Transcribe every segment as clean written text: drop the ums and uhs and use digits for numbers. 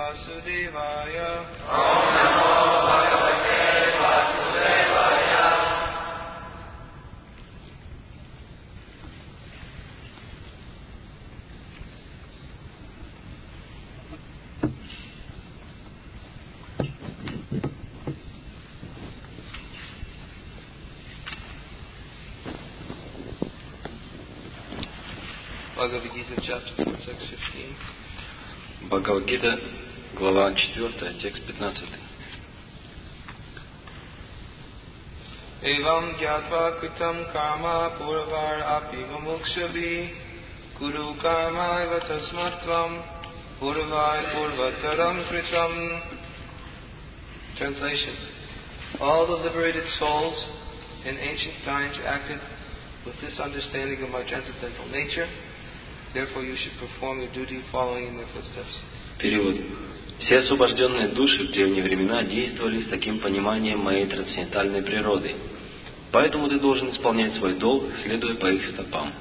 Vasudevaya. Om Namo Bhagavate Vasudevaya. Bhagavad Gita, chapter 4, text 15. Бхагавад-гита, глава 4, текст 15. Evam gyatva kritam karma purvar api mumukshavi kuru karma eva tasmatvam purvai purvataram kritam. Translation. All the liberated souls in ancient times acted with this understanding of my transcendental nature. Therefore you should perform your duty following in their footsteps. Перевод. Все освобожденные души в древние времена действовали с таким пониманием моей трансцендентальной природы. Поэтому ты должен исполнять свой долг, следуя по их стопам.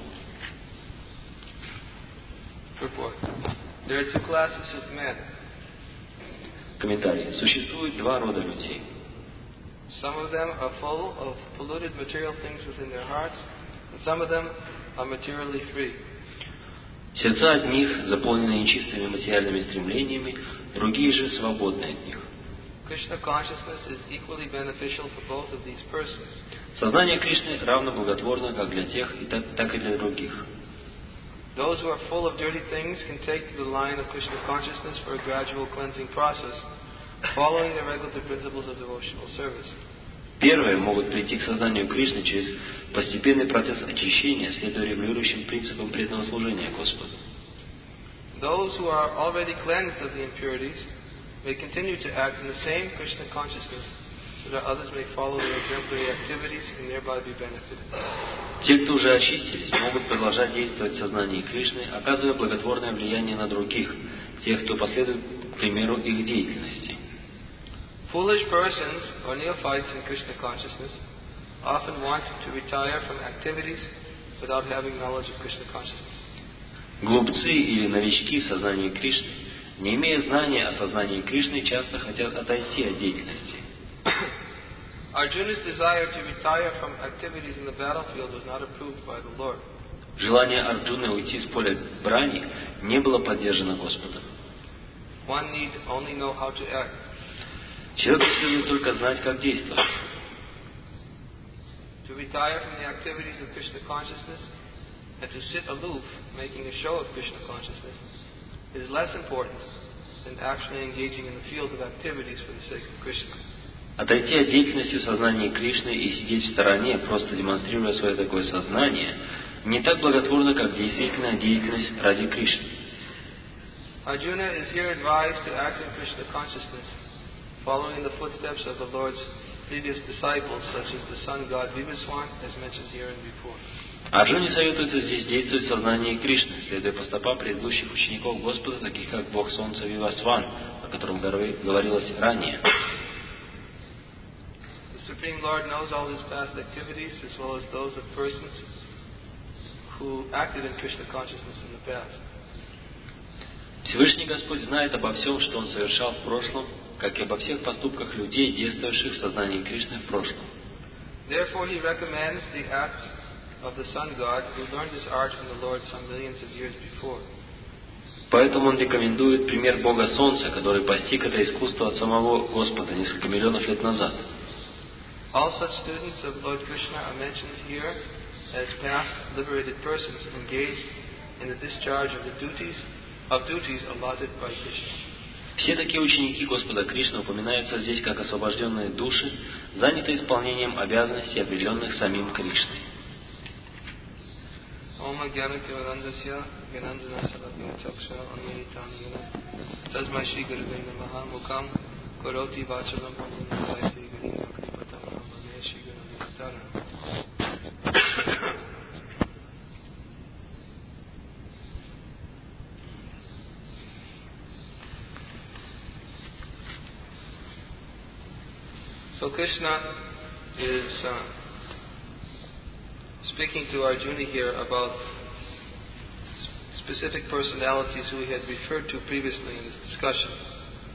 Report. There are two classes of men. Комментарий. Существует два рода людей. Some of them are full of polluted material things within their hearts, and some of them are materially free. Сердца одних заполнены нечистыми материальными стремлениями, другие же свободны от них. Krishna consciousness is equally beneficial for both of these persons. Сознание Кришны равно благотворно как для тех, так и для других. Those who are full of dirty things can take the line of Krishna consciousness for a gradual cleansing process, following the regulative principles of devotional service. Первые могут прийти к сознанию Кришны через постепенный процесс очищения, следуя регулирующим принципам преданного служения Господу. Those who are already cleansed of the impurities may continue to act in the same Krishna consciousness, so that others may follow their exemplary activities and thereby be benefited. Те, кто уже очистились, могут продолжать действовать в сознании Кришны, оказывая благотворное влияние на других, тех, кто последует примеру их деятельности. Foolish persons or neophytes in Krishna consciousness often want to retire from activities without having knowledge of Krishna consciousness. Глупцы или новички в сознании Кришны, не имея знания о сознании Кришны, часто хотят отойти от деятельности. Arjuna's desire to retire from activities in the battlefield was not approved by the Lord. Желание Арджуны уйти с поля брани не было поддержано Господом. One need only know how to act. Человеку следует только знать, как действовать. To retire from the activities of Krishna consciousness and to sit aloof, making a show of Krishna consciousness, is less important than actually engaging in the field of activities for the sake of Krishna. Отойти от деятельности в сознании Кришны и сидеть в стороне, просто демонстрируя свое такое сознание, не так благотворно, как действительная деятельность ради Кришны. Arjuna is here advised to act in Krishna consciousness, following the footsteps of the Lord's previous disciples, such as the sun god Vivaswan, as mentioned here and before. Арджуне советуется здесь действовать в сознании Кришны, следуя по стопам предыдущих учеников Господа, таких как Бог Солнца Вивасван, о котором говорилось ранее. The Supreme Lord knows all his past activities as well as those of persons who acted in Krishna consciousness in the past. Всевышний Господь знает обо всем, что Он совершал в прошлом, как и обо всех поступках людей, действовавших в сознании Кришны в прошлом. Therefore he recommends the acts of the sun god who learned this art from the Lord some millions of years before. Поэтому Он рекомендует пример Бога Солнца, который постиг это искусство от самого Господа несколько миллионов лет назад. All such students of Lord Krishna are mentioned here as past liberated persons engaged in the discharge of the duties allotted by Krishna. Все такие ученики Господа Кришны упоминаются здесь как освобожденные души, занятые исполнением обязанностей, определенных самим Кришной. So Krishna is speaking to Arjuna here about specific personalities who he had referred to previously in this discussion.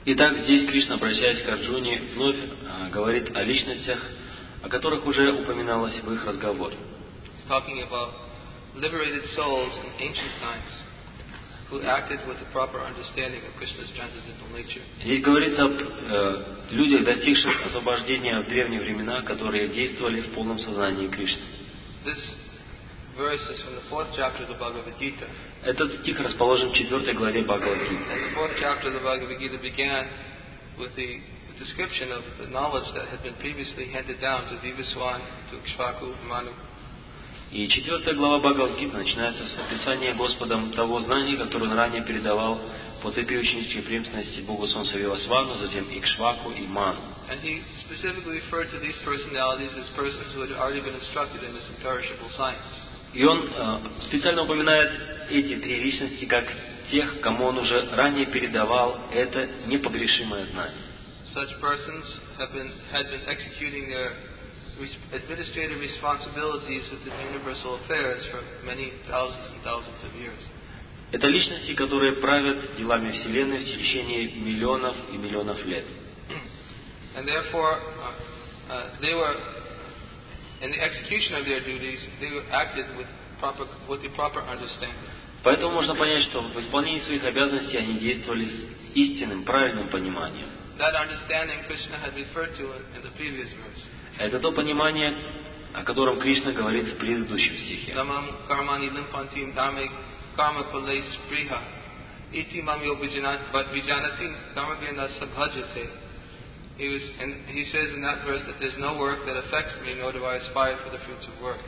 Итак, здесь Кришна, обращаясь к Арджуне, вновь говорит о личностях, о которых уже упоминалось в их разговоре. He's talking about liberated souls in ancient times who acted with the proper understanding of Krishna's transcendental nature. Здесь говорится об людях, достигших освобождения в древние времена, которые действовали в полном сознании Кришны. This verse is from the 4th chapter of the Bhagavad Gita. Этот стих расположен в 4 главе Бхагавад-гиты. And the 4th chapter of the Bhagavad Gita began with the description of the knowledge that had been previously handed down to Vivaswan, to Ikshvaku, Manu. И 4 глава Бхагавад-гиты начинается с описания Господом того знания, которое он ранее передавал по цепи ученической преемственности Богу Солнца Вивасвану, затем Икшваку и Ману. And he specifically referred to these personalities as persons who had already been instructed in this imperishable science. И он специально упоминает эти три личности как тех, кому он уже ранее передавал это непогрешимое знание. Such persons had been executing their administrative responsibilities within universal affairs for many thousands and thousands of years. Это личности, которые правят делами Вселенной в течение миллионов и миллионов лет. And therefore, they were, in the execution of their duties, they were acted with the proper understanding. Поэтому можно понять, что в исполнении своих обязанностей они действовали с истинным, правильным пониманием. That understanding Krishna had referred to in the previous verse. Это то понимание, о котором Кришна говорит в предыдущем стихе. Namam karmani limpantim dharme karma pale spriha iti mamyo vijanati dharmagena sabhajate. He says in that verse that there's no work that affects me, nor do I aspire for the fruits of work.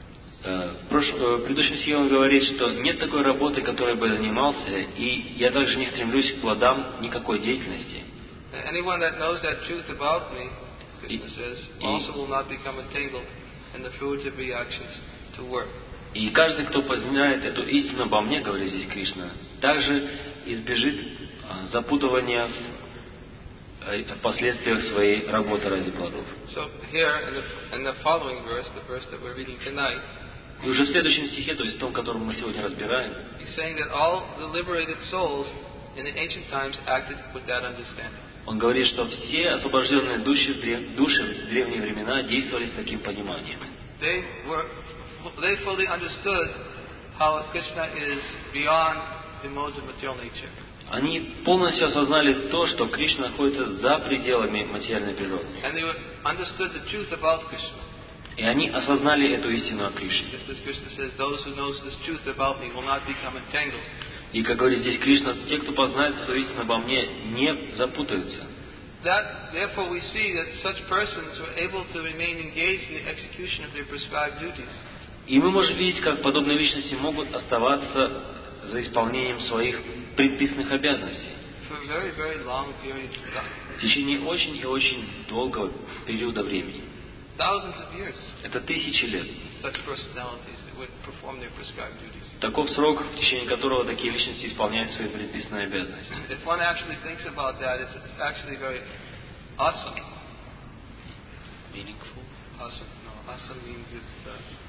В предыдущем стихе он говорит, что нет такой работы, которой бы занимался, и я также не стремлюсь к плодам никакой деятельности. Anyone that knows that truth about me, Krishna says, also will not become entangled in the fruits of reactions to work. И каждый, кто познает эту истину обо мне, говорит здесь Кришна, также избежит запутывания в последствиях своей работы ради плодов. So here in the following verse, the verse that we're reading tonight, и уже в следующем стихе, то есть в том, котором мы сегодня разбираем, he's saying that all the liberated souls in the ancient times acted with that understanding. Он говорит, что все освобожденные души в древние времена действовали с таким пониманием. They fully understood how Krishna is beyond the modes of material nature. Они полностью осознали то, что Кришна находится за пределами материальной природы. And they understood the truth about Krishna. И они осознали эту истину о Кришне. Just as Krishna says, those who knows this truth about me will not become entangled. И, как говорит здесь Кришна, те, кто познает эту истину обо мне, не запутаются. Therefore we see that such persons were able to remain engaged in the execution of their prescribed duties. И мы можем видеть, как подобные личности могут оставаться за исполнением своих предписанных обязанностей For a very, very long period of time. в течение очень и очень долгого периода времени. Thousands of years. Это тысячи лет. Such personalities that would perform their prescribed duties. Таков срок, в течение которого такие личности исполняют свои предписанные обязанности. If one actually thinks about that, it's actually very awesome. Meaningful? Awesome. No, awesome means it's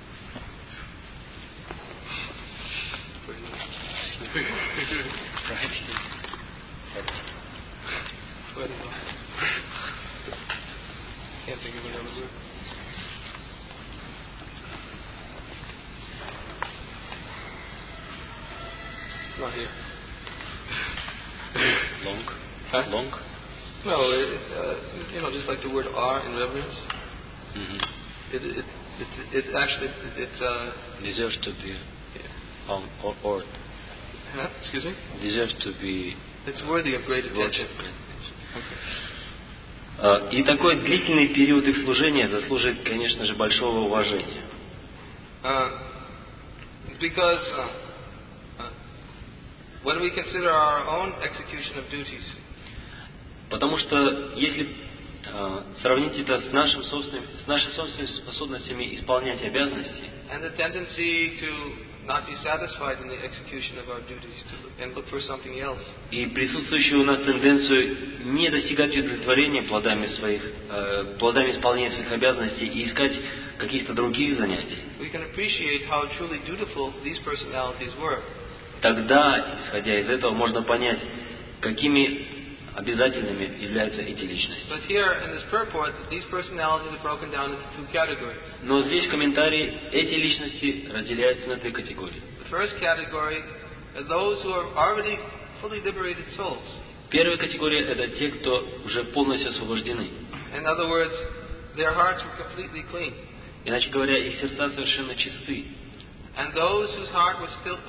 pretty. Can't think of another word. It's not here. Long? Huh? Long? No, just like the word "are" in reverence. Mm-hmm. It actually Deserves to be or Huh? Excuse me. Deserves to be. It's worthy of great attention. И такой длительный период их служения заслуживает, конечно же, большого уважения. Because when we consider our own execution of duties, потому что если сравнить это с нашими собственными способностями исполнять обязанности, and the tendency to not be satisfied in the execution of our duties and look for something else, и присутствующую у нас тенденцию не достигать удовлетворения плодами исполнения своих обязанностей и искать каких-то других занятий, we can appreciate how truly dutiful these personalities were. тогда, исходя из этого, можно понять, какими обязательными являются эти личности. But here in this purport, these personalities are broken down into two categories. Но здесь в комментарии эти личности разделяются на две категории. The first category are those who are already fully liberated souls. Первая категория – это те, кто уже полностью освобождены. In other words, their hearts were completely clean. Иначе говоря, их сердца совершенно чисты. And those whose hearts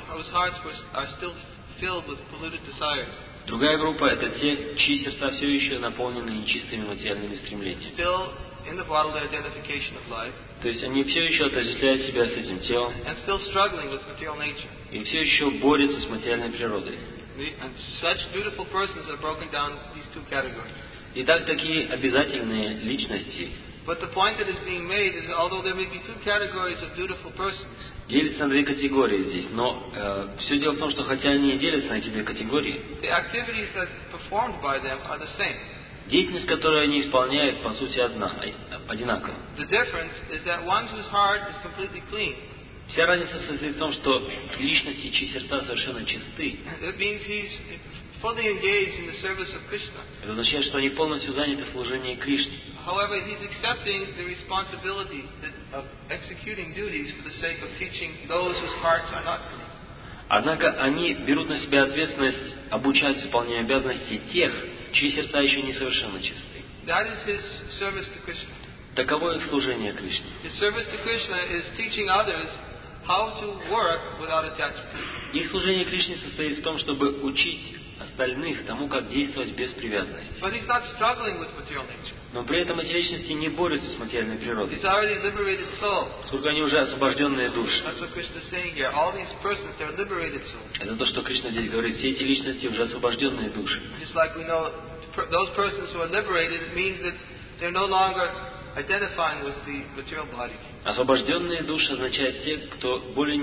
are still filled with polluted desires. Другая группа – это те, чьи сердца все еще наполнены нечистыми материальными стремлениями. Still in the bodily identification of life. То есть они все еще отождествляют себя с этим телом And still struggling with material nature. и все еще борются с материальной природой. And such beautiful persons are broken down into these two categories. Итак, такие обязательные личности But the point that is being made is, although there may be two categories of beautiful persons, делятся на две категории здесь. Но все дело в том, что хотя они и делятся на эти две категории, the activities that are performed by them are the same. деятельность, которую они исполняют, по сути, одинакова. The difference is that one whose heart is completely clean, Вся разница состоит в том, что личности, чьи сердца совершенно чисты, it means he's fully engaged in the service of Krishna. это означает, что они полностью заняты в служении Кришне. However, he's accepting the responsibility of executing duties for the sake of teaching those whose hearts are not clean. Однако они берут на себя ответственность обучать исполнению обязанностей тех, чьи сердца еще не совершенно чисты. That is his service to Krishna. Таково их служение Кришне. His service to Krishna is teaching others how to work without attachment. Их служение Кришне состоит в том, чтобы учить остальных тому, как действовать без привязанности. But he's not struggling with material nature. Но при этом эти личности не борются с материальной природой, He's already liberated soul. поскольку они уже освобожденные души. That's what Krishna is saying here. All these persons, they're liberated souls. Это то, что Кришна здесь говорит. Все эти личности уже освобожденные души. Just like we know, those persons who are liberated, it means that they're no longer identifying with the material body. Освобожденные души означает те, кто более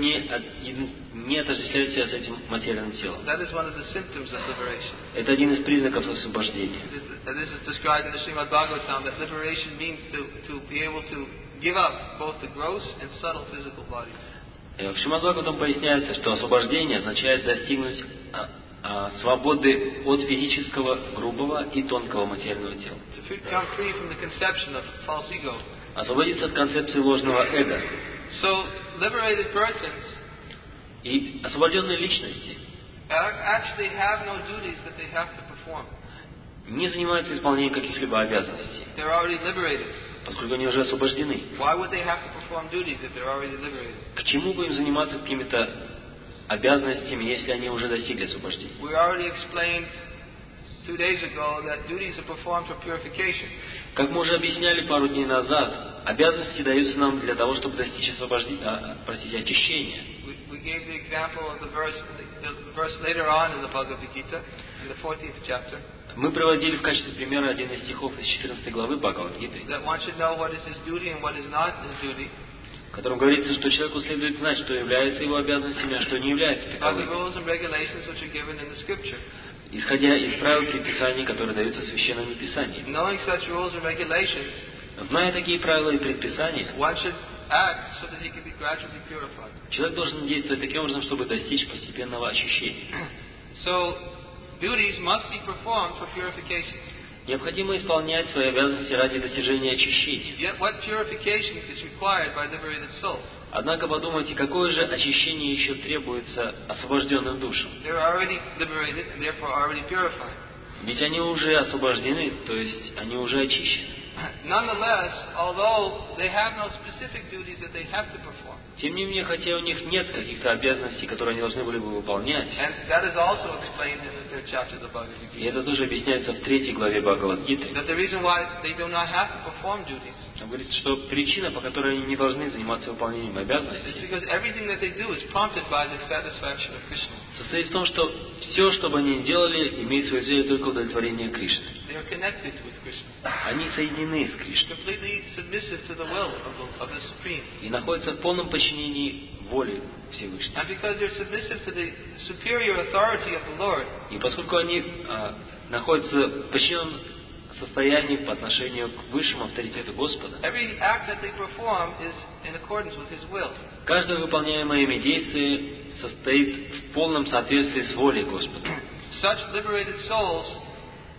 не отождествляет себя с этим материальным телом. That is one of the symptoms of liberation. Это один из признаков освобождения. This is described in the Srimad Bhagavatam, that liberation means to be able to give up both the gross and subtle physical bodies. В Шримад Бхагаватам поясняется, что освобождение означает достигнуть свободы от физического, грубого и тонкого материального тела. To become free from the conception of false ego. Освободиться от концепции ложного эго. So, liberated persons И освобожденные личности actually have no duties that they have to perform. не занимаются исполнением каких-либо обязанностей, They're already liberated. поскольку они уже освобождены. Why would they have to perform duties if they're already liberated? К чему бы им заниматься какими-то обязанностями, если они уже достигли освобождения? We already explained 2 days ago that duties are performed for purification. Как мы уже объясняли пару дней назад, обязанности даются нам для того, чтобы достичь очищения. We gave the example of the verse later on in the Bhagavad Gita, in the 14th chapter, Мы приводили в качестве примера один из стихов из 14 главы Бхагавад-гиты, that one should know what is his duty and what is not his duty. в котором говорится, что человеку следует знать, что является его обязанностями, а что не является By the таковыми, rules and regulations which are given in the scripture. исходя из правил предписаний, которые даются в Священном Писании. Knowing such rules and regulations, Зная такие правила и предписания, one should act so that he can be gradually purified. человек должен действовать таким образом, чтобы достичь постепенного очищения. So, duties must be performed for purification. Необходимо исполнять свои обязанности ради достижения очищения. Yet what purification is required by liberated souls? Однако подумайте, какое же очищение еще требуется освобожденным душам? They're already liberated and therefore already purified. Ведь они уже освобождены, то есть они уже очищены. Nonetheless, although they have no specific duties that they have to perform, Тем не менее, хотя у них нет каких-то обязанностей, которые они должны были бы выполнять, and that is also explained in the 3rd chapter of the Bhagavad и Gita, это тоже объясняется в 3 главе Бхагавад-гиты, that the reason why they do not have to perform duties там говорится, что причина, по которой они не должны заниматься выполнением is обязанностей, because everything that they do is prompted by the satisfaction of Krishna. состоит в том, что все, что бы они ни делали, имеет свою цель только удовлетворение Кришны. They are connected with Krishna, Они соединены с Кришной completely submissive to the will of the Supreme. и находятся в полном подчинении воле Всевышнего. And because they're submissive to the superior authority of the Lord, И поскольку они находятся в подчиненном состоянии по отношению к высшему авторитету Господа, every act that they perform is in accordance with His will. каждое выполняемое ими действие состоит в полном соответствии с волей Господа. Such liberated souls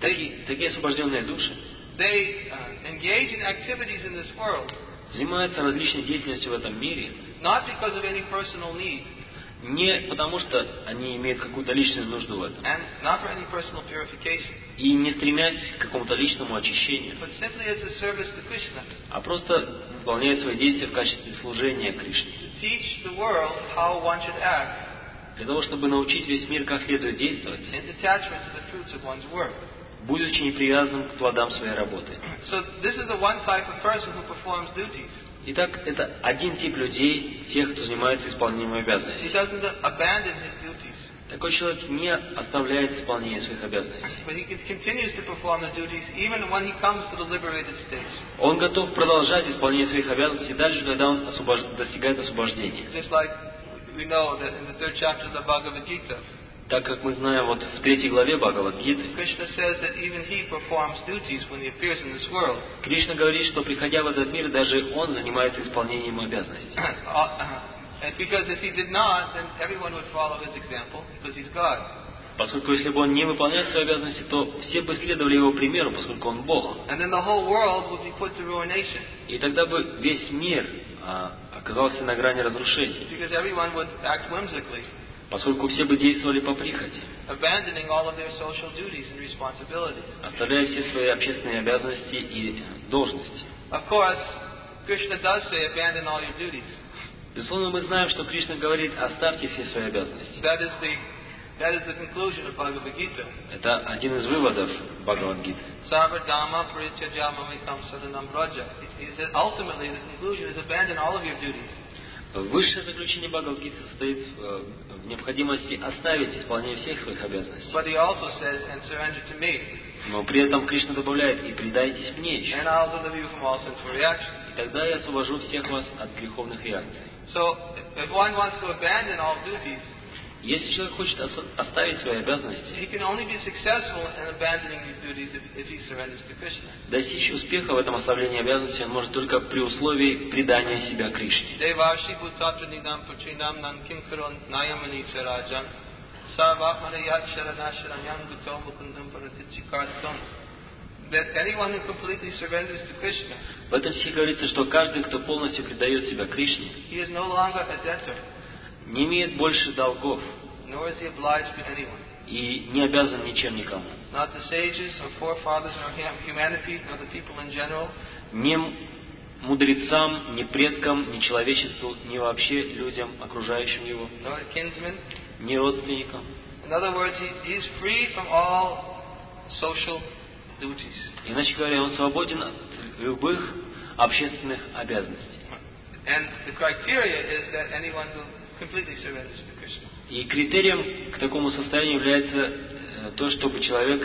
Такие освобожденные души they engage in activities in this world занимаются различной деятельностью в этом мире not because of any personal need не потому, что они имеют какую-то личную нужду в этом, and not for any personal purification, и не стремясь к какому-то личному очищению, but simply as a service to Krishna, а просто выполняют свои действия в качестве служения Кришне. to teach the world how one should act Для того, чтобы научить весь мир, как следует действовать, in detachment to the fruits of one's work. будучи непривязанным к плодам своей работы. So this is the one type of person who performs duties. Итак, это один тип людей, тех, кто занимается исполнением He обязанностей. doesn't abandon his duties, Такой человек не оставляет исполнение своих обязанностей. but he continues to perform the duties even when he comes to the liberated stage. Он готов продолжать исполнение своих обязанностей дальше, когда он достигает освобождения. Just like we know that in the 3rd chapter of the Bhagavad Gita, Так как мы знаем, вот в 3 главе Бхагавад-гиты, Krishna says that even he performs duties when he appears in this world. Кришна говорит, что приходя в этот мир, даже он занимается исполнением обязанностей. And because if he did not, then everyone would follow his example because he's God. Поскольку если бы он не выполнял свои обязанности, то все бы следовали его примеру, поскольку он Бог. And then the whole world would be put to ruination И тогда бы весь мир оказался на грани разрушения, because everyone would act whimsically, поскольку все бы действовали по прихоти, abandoning all of their social duties and responsibilities. оставляя все свои общественные обязанности и должности. Of course, Krishna does say abandon all your duties. Безусловно, мы знаем, что Кришна говорит, оставьте все свои обязанности. That is the conclusion of Bhagavad Gita. Это один из выводов Бхагавад-гиты. Sarvadhamma parityajamamitam saranam vraja. He said ultimately the conclusion is abandon all of your duties. Высшее заключение Бхагавад-гиты состоит в необходимости оставить исполнение всех своих обязанностей. But he also says, and surrender to me. Но при этом Кришна добавляет, и предайтесь мне еще. And I'll deliver you from all sinful reactions. И тогда я освобожу всех вас от греховных реакций. So, if one wants to abandon all duties, Если человек хочет оставить свои обязанности, he can only be successful in abandoning these duties if he surrenders to Krishna. достичь успеха в этом оставлении обязанностей он может только при условии предания себя Кришне. Devashi bhutatra nidam putrinam nan kim karon nayamani charajan sarvahmanayat sharanasharanyam guto mukundam paratichikartam. That anyone who completely surrenders to Krishna, В этом стихе говорится, что каждый, кто полностью предает себя Кришне, he is no longer a debtor, не имеет больше долгов nor is he obliged to anyone. и не обязан ничем никому. Not the sages or forefathers nor humanity nor the people in general, Ни мудрецам, ни предкам, ни человечеству, ни вообще людям, окружающим его, nor kinsmen. ни родственникам. In other words, he is free from all social duties. Иначе говоря, он свободен от любых общественных обязанностей. And the criteria is that anyone who completely surrenders to Krishna. И критерием к такому состоянию является то, чтобы человек...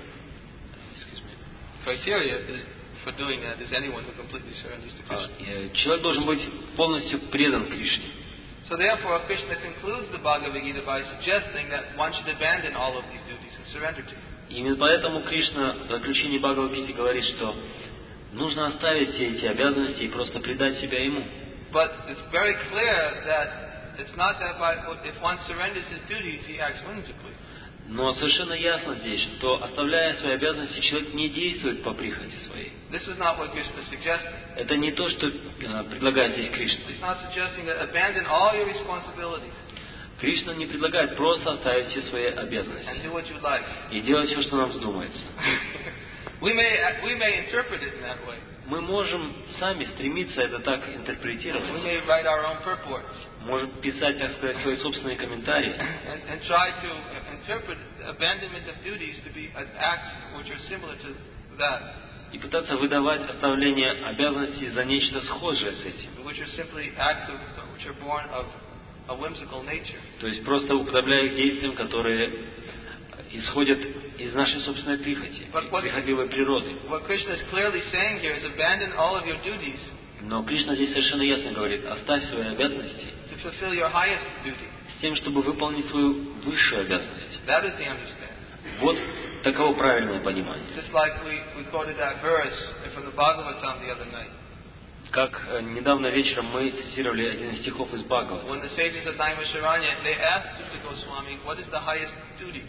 Criteria for doing that is anyone who completely surrenders to Krishna. Человек должен быть полностью предан Кришне. So therefore, Krishna concludes the Bhagavad Gita by suggesting that one should abandon all of these duties and surrender to Him. Именно поэтому Кришна в заключении Бхагавад-гиты говорит, что нужно оставить все эти обязанности и просто предать себя Ему. But it's very clear that it's not that if one surrenders his duties, he acts whimsically. Но совершенно ясно здесь, что оставляя свои обязанности, человек не действует по прихоти своей. This is not what Krishna is suggesting. Это не то, что предлагает здесь Кришна. He's not suggesting that abandon all your responsibilities Кришна не предлагает просто оставить все свои and обязанности do what you like. и делать все, что нам вздумается. We may interpret it in that way. Мы можем сами стремиться это так We интерпретировать. may write our own purports Можем писать, так сказать, свои собственные комментарии and try to interpret abandonment of duties to be acts which are similar to that, и пытаться выдавать оставление обязанностей за нечто схожее с этим. which are simply acts which are born of a whimsical nature. То есть просто уподобляя их действиям, которые исходят из нашей собственной прихоти, прихотливой природы. What Krishna is clearly saying here is abandon all of your duties Но Кришна здесь совершенно ясно говорит, оставь свои обязанности to fulfill your highest duty. с тем, чтобы выполнить свою высшую обязанность. That is the understanding. Вот таково правильное понимание. Just like we quoted that verse from the Bhagavatam the other night. Как недавно вечером мы цитировали один из стихов из Бхагавата. When the sages of Naimisharanya, they asked Sutta Goswami, what is the highest duty?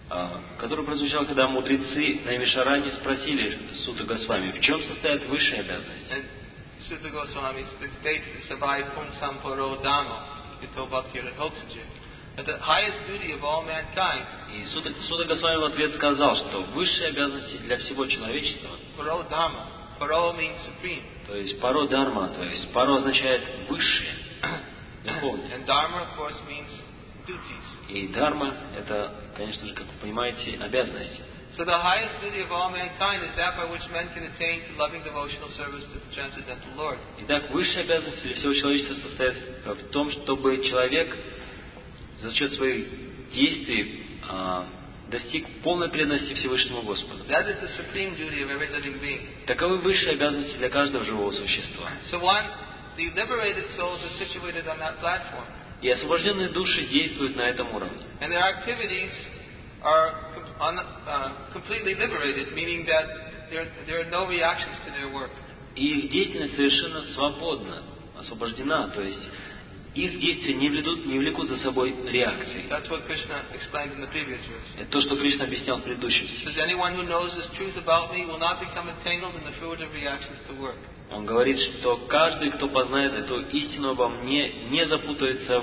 который прозвучал, когда мудрецы на Вишаране спросили Сута Госвами, в чем состоят высшие обязанности. And Sutta Goswami states Savai Punsam Paro Dhamma Ito Bhakti Radhoksaji. That the highest duty of all mankind, И Сута Госвами в ответ сказал, что высшие обязанности для всего человечества, Paro Dhamma. Paro means supreme. то есть паро дharma, то есть паро означает высшее, духовное. And Dharma, of course, means duties. И дharma это, конечно же, как вы понимаете, обязанности. So the highest duty of all mankind is that by which men can attain to loving devotional service to the Transcendental Lord. Итак, высшая обязанность для всего человечества состоит в том, чтобы человек за счет своих действий достиг полной преданности Всевышнему Господу. That is the supreme duty of every living being. Таковы высшие обязанности для каждого живого существа. So the liberated souls are situated on that platform. И освобожденные души действуют на этом уровне. And their activities are completely liberated, meaning that there are no reactions to their work. И их деятельность совершенно свободна, освобождена, то есть их действия не влекут за собой реакции. That's what Krishna explained in the previous verse. Это то, что Кришна объяснял в предыдущем He стихе. says, anyone who knows this truth about me will not become entangled in the fruitive reactions to work. Он говорит, что каждый, кто познает эту истину обо мне, не запутается в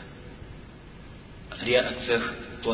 реакциях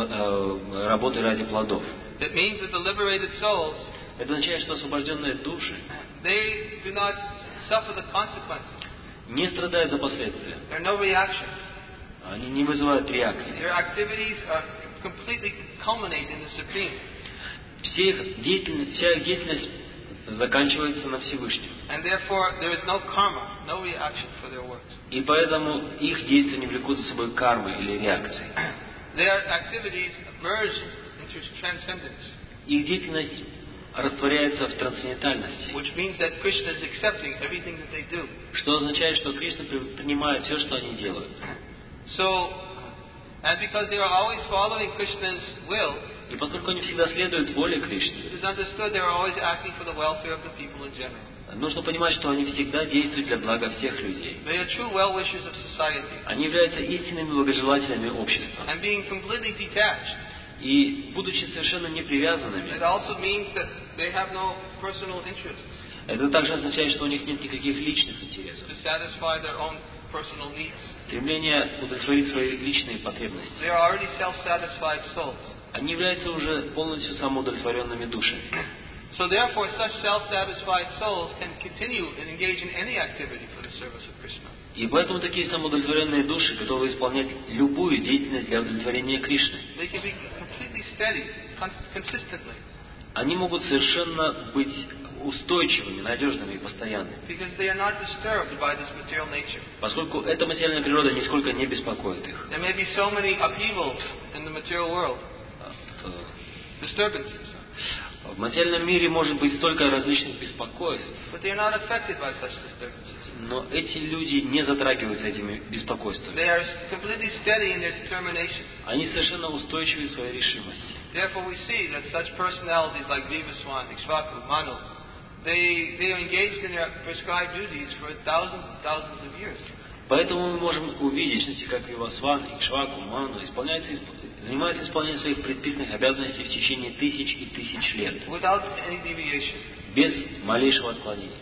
работы ради плодов. It means that the liberated souls, Это означает, что освобожденные души they do not suffer the consequences. не страдают за последствия. There are no reactions. Они не вызывают реакции. Their activities are completely culminate in the Supreme. Вся их деятельность заканчивается на Всевышнем. And therefore, there is no karma, no reaction for their works. И поэтому их действия не влекут за собой кармы или реакции. Their activities merge into transcendence, Их деятельность растворяется в трансцендентальности, which means that Krishna is accepting everything that they do. что означает, что Кришна принимает все, что они делают. So, and because they are always following Krishna's will, И поскольку они всегда следуют воле Кришны, it is understood they are always acting for the welfare of the people in general. нужно понимать, что они всегда действуют для блага всех людей. They are true well-wishers of society. Они являются истинными благожелателями общества. And being completely detached, И, будучи совершенно непривязанными, it also means that they have no personal interests это также означает, что у них нет никаких личных интересов. to satisfy their own personal needs. Стремление удовлетворить свои личные потребности. They are already self-satisfied souls. Они являются уже полностью самоудовлетворенными душами. So therefore, such self-satisfied souls can continue and engage in any activity for the service of Krishna. И поэтому такие самоудовлетворенные души готовы исполнять любую деятельность для удовлетворения Кришны. They can be completely steady, consistently, Они могут совершенно быть устойчивыми, надежными и постоянными. because they are not disturbed by this material nature. Поскольку эта материальная природа нисколько не беспокоит их. There may be so many upheavals in the material world, disturbances, В материальном мире может быть столько различных беспокойств, but they are not affected by such disturbances. но эти люди не затрагиваются этими беспокойствами. They are completely steady in their determination. Они совершенно устойчивы в своей решимости. Therefore, we see that such personalities like Vivaswan, Ikshvaku, Manu, they are engaged in their prescribed duties for thousands and thousands of years. Поэтому мы можем увидеть, что как Вивасван, Икшваку, Ману занимаются исполнением своих предписанных обязанностей в течение тысяч и тысяч лет, Without any deviation. без малейшего отклонения.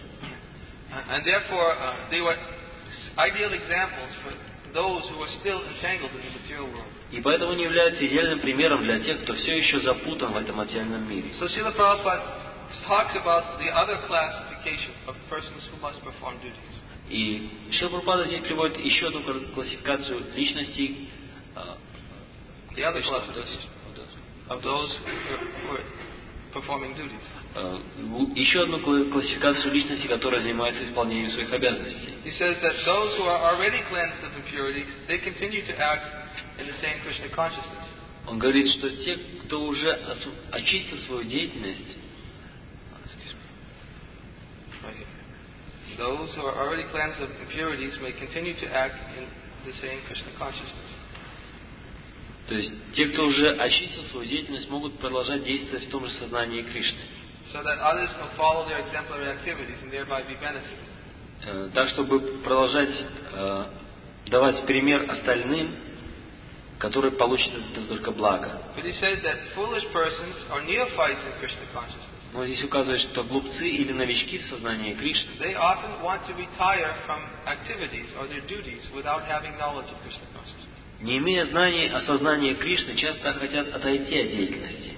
And therefore, they were ideal examples for those who are still entangled in the material world. И поэтому они являются идеальным примером для тех, кто все еще запутан в этом материальном мире. So Srila Prabhupada talks about the other classification of persons who must perform duties. И Шрила Прабхупада здесь приводит еще одну классификацию личностей, The other classification of those who are performing duties. еще одну классификацию личностей, которые занимаются исполнением своих обязанностей. He says that those who are already cleansed of impurities, they continue to act in the same Krishna consciousness. Он говорит, что те, кто уже очистил свою деятельность, Those who are already cleansed of impurities may continue to act in the same Krishna consciousness. то есть те, кто уже очистил свою деятельность, могут продолжать действовать в том же сознании Кришны. So that others will follow their exemplary activities and thereby be benefited. Так, чтобы продолжать давать пример остальным, который получит это только благо. But he says that foolish persons or neophytes in Krishna consciousness, Но здесь указывает, что глупцы или новички в сознании Кришны, they often want to retire from activities or their duties without having knowledge of Krishna consciousness. не имея знаний о сознании Кришны, часто хотят отойти от деятельности.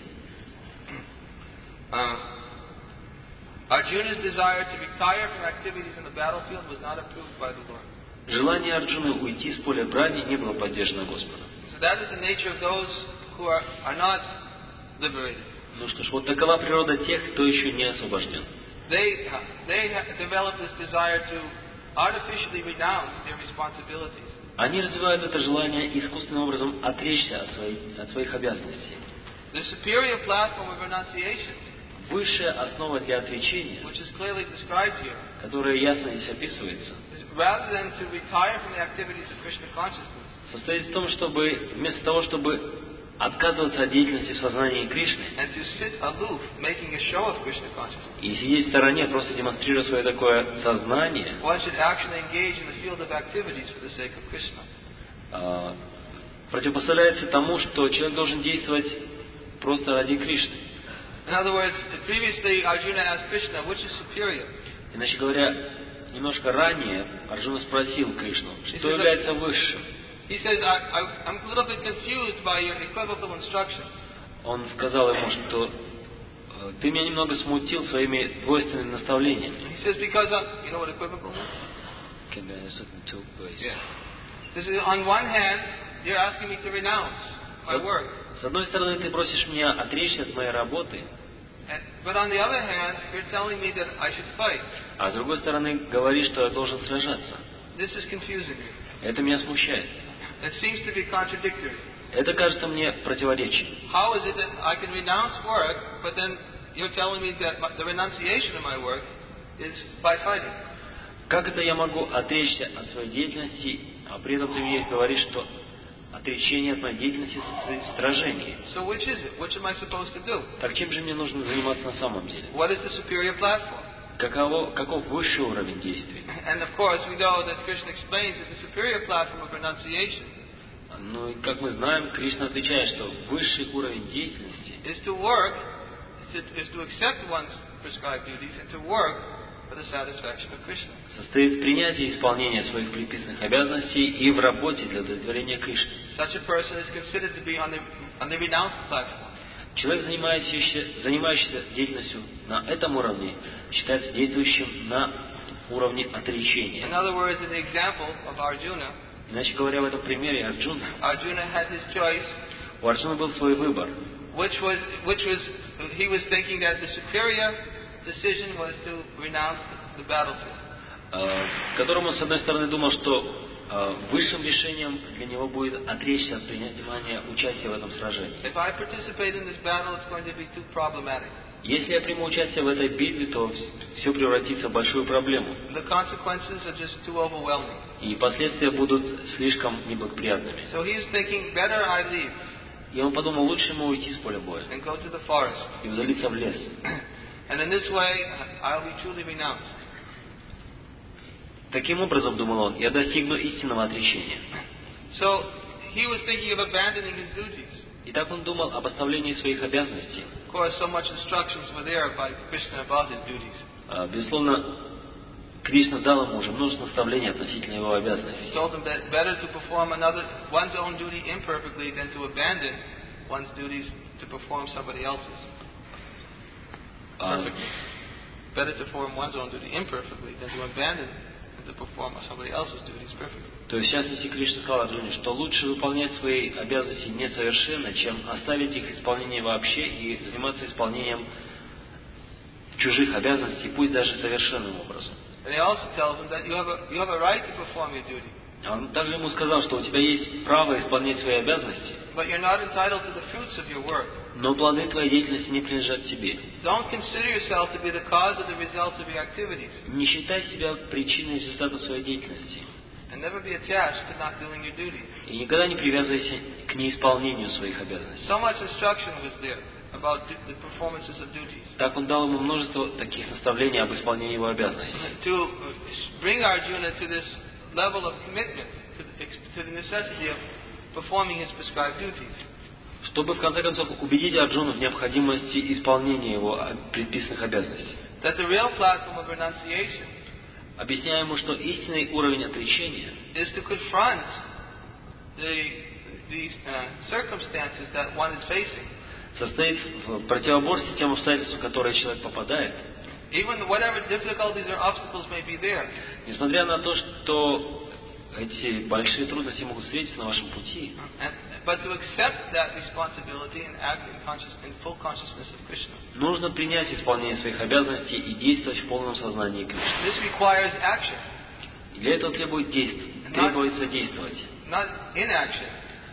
Arjuna's desire to retire from activities in the battlefield was not approved by the Lord. Желание Арджуны уйти с поля брани не было поддержано Господом. So that is the nature of those who are not liberated. Ну что ж, вот такова природа тех, кто еще не освобожден. They have developed this desire to artificially renounce their responsibilities. Они развивают это желание искусственным образом отречься от своих обязанностей. The superior platform of renunciation, Высшая основа для отречения, which is clearly described here, которая ясно здесь описывается, is rather than to retire from the activities of Krishna consciousness, состоит в том, чтобы вместо того, чтобы отказываться от деятельности в сознании Кришны and to sit aloof, making a show of Krishna consciousness, и сидеть в стороне, просто демонстрируя свое такое сознание, one should actually engage in the field of activities for the sake of Krishna. Противопоставляется тому, что человек должен действовать просто ради Кришны. In other words, previously Arjuna asked Krishna, which is superior? Иначе говоря, немножко ранее Арджуна спросил Кришну, что является высшим. He says, I'm a little bit confused by your equivocal instructions. Он сказал ему, что ты меня немного смутил своими двойственными наставлениями. He says, because you know what equivocal means? Can be understood in two ways. Yeah. This is, on one hand, you're asking me to renounce my work. С одной стороны, ты просишь меня отречься от моей работы, But on the other hand, you're telling me that I should fight. а с другой стороны, говоришь, что я должен сражаться. This is confusing me. Это меня смущает. It seems to be contradictory. Это кажется мне противоречием. How is it that I can renounce work, but then you're telling me that the renunciation of my work is by fighting? Как это я могу отречься от своей деятельности, а при этом ты мне говоришь, что отречение от моей деятельности состоит в сражении? So which is it? Which am I supposed to do? Так чем же мне нужно заниматься на самом деле? What is the superior platform? Каков высший уровень действий? And of course, we know that Krishna explains that the superior platform of renunciation Ну и как мы знаем, Кришна отвечает, что высший уровень деятельности is to work, is to accept one's prescribed duties and to work for the satisfaction of Krishna. состоит в принятии исполнения своих предписанных обязанностей и в работе для удовлетворения Кришны. Such a person is considered to be on the renounced platform. Человек, занимающийся деятельностью на этом уровне, считается действующим на уровне отречения. In other words, in the example of Arjuna, Иначе говоря, в этом примере Арджуна, Arjuna had his choice, у Арджуны был свой выбор. which was he was thinking that the superior decision was to renounce the battlefield. В котором он, с одной стороны, думал, что высшим решением для него будет отречься от принимания участия в этом сражении. If I participate in this battle, it's going to be too problematic. Если я приму участие в этой битве, то все превратится в большую проблему. The consequences are just too overwhelming. И последствия будут слишком неблагоприятными. So he is thinking, better I leave И он подумал, лучше ему уйти с поля боя and go to the forest. и удалиться в лес. And in this way, I'll be truly renounced. Таким образом, думал он, я достигну истинного отречения. So he was thinking of abandoning his duties. И так он думал об оставлении своих обязанностей. Of course, so much instructions were there by Krishna about his duties. Безусловно, Кришна дал ему уже множество наставлений относительно его He обязанностей. told him that better to perform one's own duty imperfectly than to abandon one's duties to perform somebody else's. Perfectly. Better to perform one's own duty imperfectly than to abandon and to perform somebody else's duties perfectly. То есть, в частности, Кришна сказал Арджуне, что лучше выполнять свои обязанности несовершенно, чем оставить их исполнение вообще и заниматься исполнением чужих обязанностей, пусть даже совершенным образом. And he also tells him that you have a right to perform your duty, Он также ему сказал, что у тебя есть право исполнять свои обязанности, but you're not entitled to the fruits of your work. но плоды твоей деятельности не принадлежат тебе. Don't consider yourself to be the cause of the results of your activities, Не считай себя причиной результата своей деятельности. and never be attached to not doing your duty. И никогда не привязывайся к неисполнению своих обязанностей. So much instruction was there about the performances of duties. Так он дал ему множество таких наставлений об исполнении его обязанностей. To bring Arjuna to this level of commitment to the necessity of performing his prescribed duties. Чтобы в конце концов убедить Арджуну в необходимости исполнения его предписанных обязанностей. That the real platform of renunciation Объясняя ему, что истинный уровень отречения is to confront the circumstances that one is facing. Состоит в противоборстве тем обстоятельствам, в которые человек попадает. Even whatever difficulties or obstacles may be there. Несмотря на то, что эти большие трудности могут встретиться на вашем пути, But to accept that responsibility and act in full consciousness of Krishna. нужно принять исполнение своих обязанностей и действовать в полном сознании Кришны. This requires action. И для этого требуется действовать, Not inaction.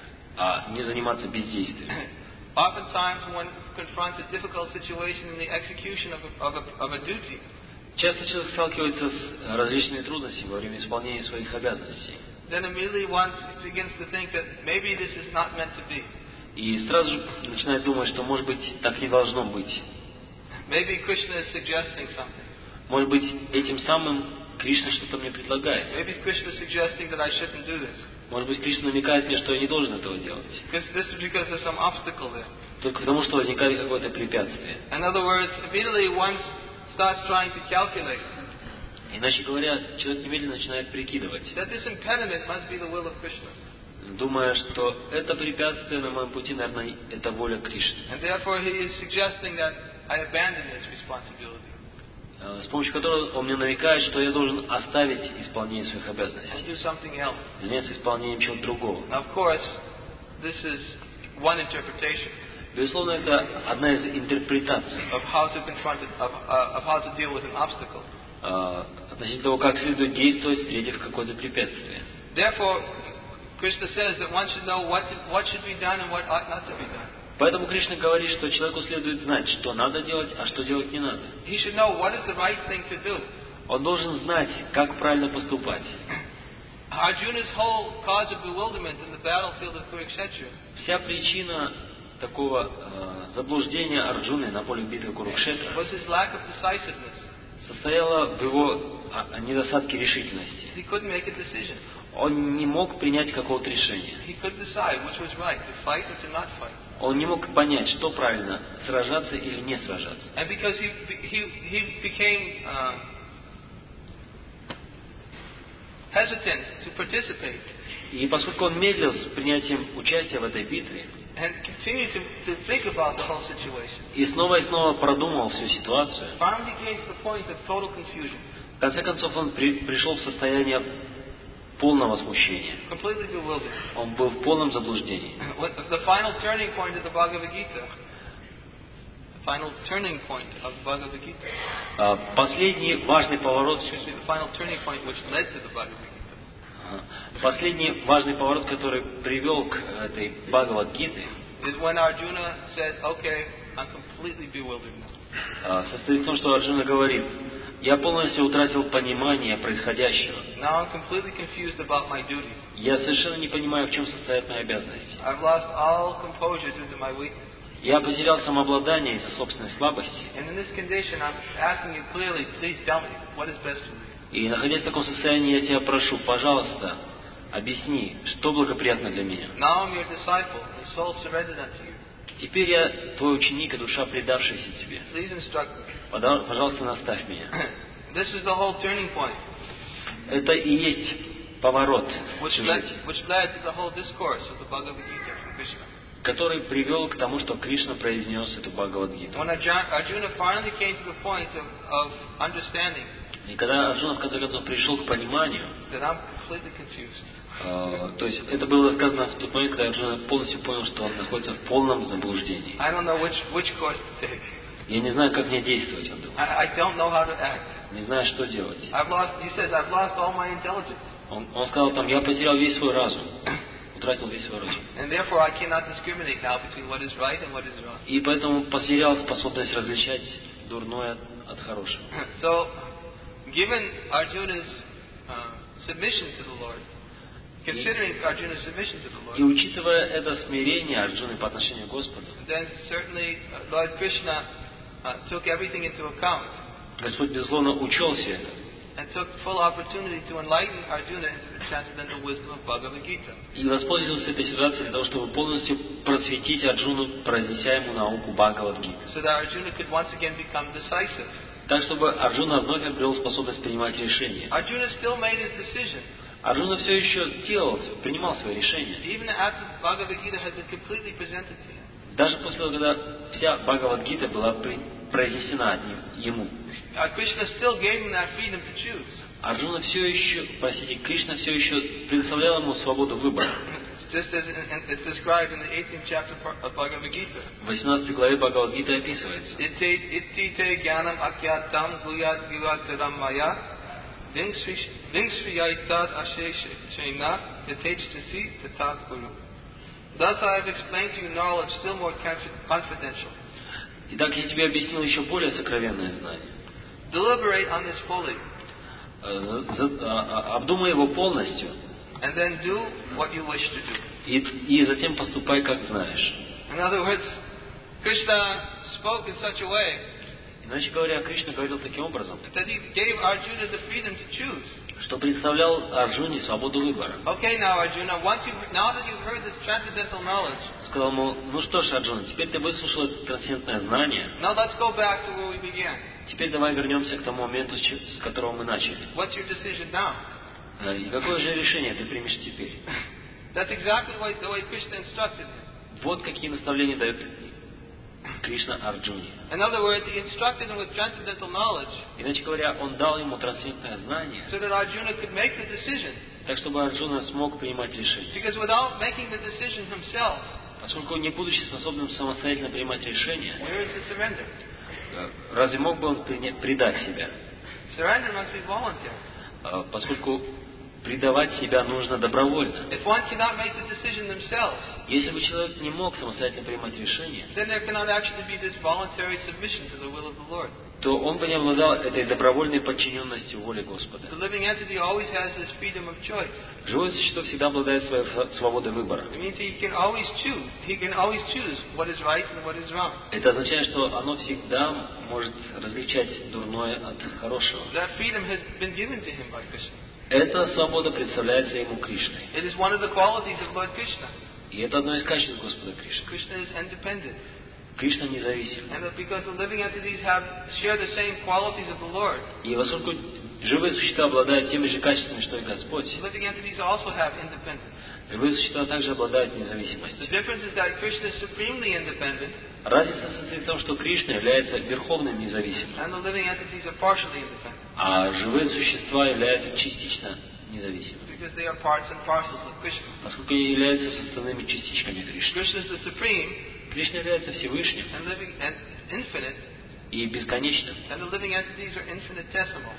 а не заниматься бездействием. Oftentimes when confronts a difficult situation in the execution of a duty, Часто человек сталкивается с различными трудностями во время исполнения своих обязанностей. then immediately one begins to think that maybe this is not meant to be. И сразу же начинает думать, что, может быть, так не должно быть. Maybe Krishna is suggesting something. Может быть, этим самым Кришна что-то мне предлагает. Maybe Krishna is suggesting that I shouldn't do this. Может быть, Кришна намекает мне, что я не должен этого делать. This is because there's some obstacle there. Только потому, что возникает какое-то препятствие. In other words, immediately one starts trying to calculate Иначе говоря, человек немедленно начинает прикидывать, that this impediment must be the will of Krishna. думая, что это препятствие на моем пути, наверное, это воля Кришны. And therefore he is suggesting that I abandon this responsibility С помощью которого он мне намекает, что я должен оставить исполнение своих and обязанностей, do something else. заняться исполнением чего-то другого. Now, of course, this is one interpretation Безусловно, это одна из интерпретаций of how to confront it, of how to deal with an obstacle. Относительно того, как следует действовать, встретив какое-то препятствие. Therefore, Krishna says that one should know what should be done and what ought not to be done. Поэтому Кришна говорит, что человеку следует знать, что надо делать, а что делать не надо. He should know what is the right thing to do. Он должен знать, как правильно поступать. Arjuna's whole cause of bewilderment in the battlefield of Kurukshetra Вся причина такого заблуждения Арджуны на поле битвы Курукшетра was his lack of decisiveness. состояла в его недостатке решительности. He couldn't make a decision. Он не мог принять какого-то решения. He couldn't decide which was right, to fight or to not fight. Он не мог понять, что правильно, сражаться или не сражаться. And because he became hesitant to participate И поскольку он медлил с принятием участия в этой битве, and continued to think about the whole situation, и снова продумывал всю ситуацию, finally came to the point of total confusion, в конце концов он пришел в состояние полного смущения. completely bewildered. Он был в полном заблуждении. The final turning point of the Bhagavad Gita, the final turning point of the Bhagavad Gita, Последний важный поворот, the final turning point which led to the Bhagavad Gita, последний важный поворот, который привел к этой Бхагавад-гите, is when Arjuna said, "Okay, I'm completely bewildered now. состоит в том, что Арджуна говорит: я полностью утратил понимание происходящего. Now I'm completely confused about my duty. Я совершенно не понимаю, в чем состоят мои обязанности. I've lost all composure due to my weakness. Я потерял самообладание из-за собственной слабости. And in this condition, I'm asking you clearly, please tell me what is best for me." И находясь в таком состоянии, я тебя прошу, пожалуйста, объясни, что благоприятно для меня. Now I'm your disciple, the soul surrendered unto you. Теперь я твой ученик и душа, предавшаяся тебе. Please instruct me. Пожалуйста, наставь меня. This is the whole turning point, Это и есть поворот в which сюжете, led to the whole discourse of the Bhagavad Gita from Krishna. который привел к тому, что Кришна произнес эту Бхагавад-гиту. When Arjuna finally came to the point of understanding И когда Арджуна в конце концов пришел к пониманию, that I'm completely confused, то есть это было сказано в тот момент, когда Арджуна полностью понял, что он находится в полном заблуждении. I don't know which course to take. Я не знаю, как мне действовать, он думал. I don't know how to act. Не знаю, что делать. He says, I've lost all my intelligence. Он сказал там: я потерял весь свой разум, утратил весь свой разум. And therefore I cannot discriminate now between what is right and what is wrong. И поэтому потерял способность различать дурное от хорошего. So, given Arjuna's submission to the Lord, considering Arjuna's submission to the И Lord, учитывая это смирение Арджуны по отношению к Господу, then certainly Lord Krishna took everything into account Господь, безусловно, учел все это. and took full opportunity to enlighten Arjuna transcendental wisdom of Bhagavad Gita. И воспользовался этой ситуацией для того, чтобы полностью просветить Арджуну, произнеся ему науку Бхагавад-гиты. So that Arjuna could once again become decisive. Так, чтобы Арджуна вновь обрел способность принимать решения. Arjuna still made his decision. Арджуна все еще принимал свои решения. Even after Bhagavad Gita had been completely presented to him. Даже после того, когда вся Бхагавад-гита была произнесена ему. Krishna still gave him that freedom to choose. Арджуна все еще, Кришна все еще предоставлял ему свободу выбора. Just as it's described in the 18th chapter of Bhagavad Gita. В 18 главе Бхагавад-гиты описывается. Ittite jnanam akyatam guyat vivatadam maya vingsviyaitad asheshena yatechtasi tatat guru. Thus I have explained to you knowledge still more confidential. Итак, я тебе объяснил еще более сокровенное знание. Deliberate on this fully. Обдумай его полностью. And then do what you wish to do. И затем поступай, как знаешь. In other words, Krishna spoke in such a way Иначе говоря, Кришна говорил таким образом, that he gave Arjuna the freedom to choose. Что представлял Арджуне свободу выбора. Okay, now Arjuna, now that you've heard this transcendental knowledge, сказал ему, ну что ж, Арджуна, теперь ты выслушал это трансцендентное знание. Now let's go back to where we began. Теперь давай вернемся к тому моменту, с которого мы начали. What's your decision now? И какое же решение ты примешь теперь? That's exactly the way Krishna instructed him. Вот какие наставления дает Кришна Арджуне. In other words, he instructed him with transcendental knowledge. Иначе говоря, он дал ему трансцендентное знание, so that Arjuna could make the decision. Так, чтобы Арджуна смог принимать решение. Because without making the decision himself, поскольку не будучи способным самостоятельно принимать решения, where is the surrender? Разве мог бы он предать себя? Surrender must be voluntary. Поскольку предавать себя нужно добровольно. If one cannot make the decision themselves, если бы человек не мог самостоятельно принимать решения, then there cannot actually be this voluntary submission to the will of the Lord. То он бы не обладал этой добровольной подчиненностью воле Господа. The living entity always has this freedom of choice. Живое существо всегда обладает своей свободой выбора. It means he can always choose. He can always choose what is right and what is wrong. Это означает, что оно всегда может различать дурное от хорошего. That freedom has been given to him by Krishna. Эта свобода представляется ему Кришной. It is one of the qualities of Lord Krishna. И это одно из качеств Господа Кришны. Krishna is independent. Кришна независим. And because the living entities share the same qualities of the Lord. И поскольку живые существа обладают теми же качествами, что и Господь, living entities also have independence. Живые существа также обладают независимостью. The difference is that Krishna is supremely independent. Разница состоит в том, что Кришна является верховным независимым, and the living entities are partially independent. А живые существа являются частично независимыми. Because they are parts and parcels of Krishna. Поскольку они являются составными частичками Кришны. Krishna is the supreme. Кришна является Всевышним and living and infinite. И бесконечным. And the living entities are infinitesimal.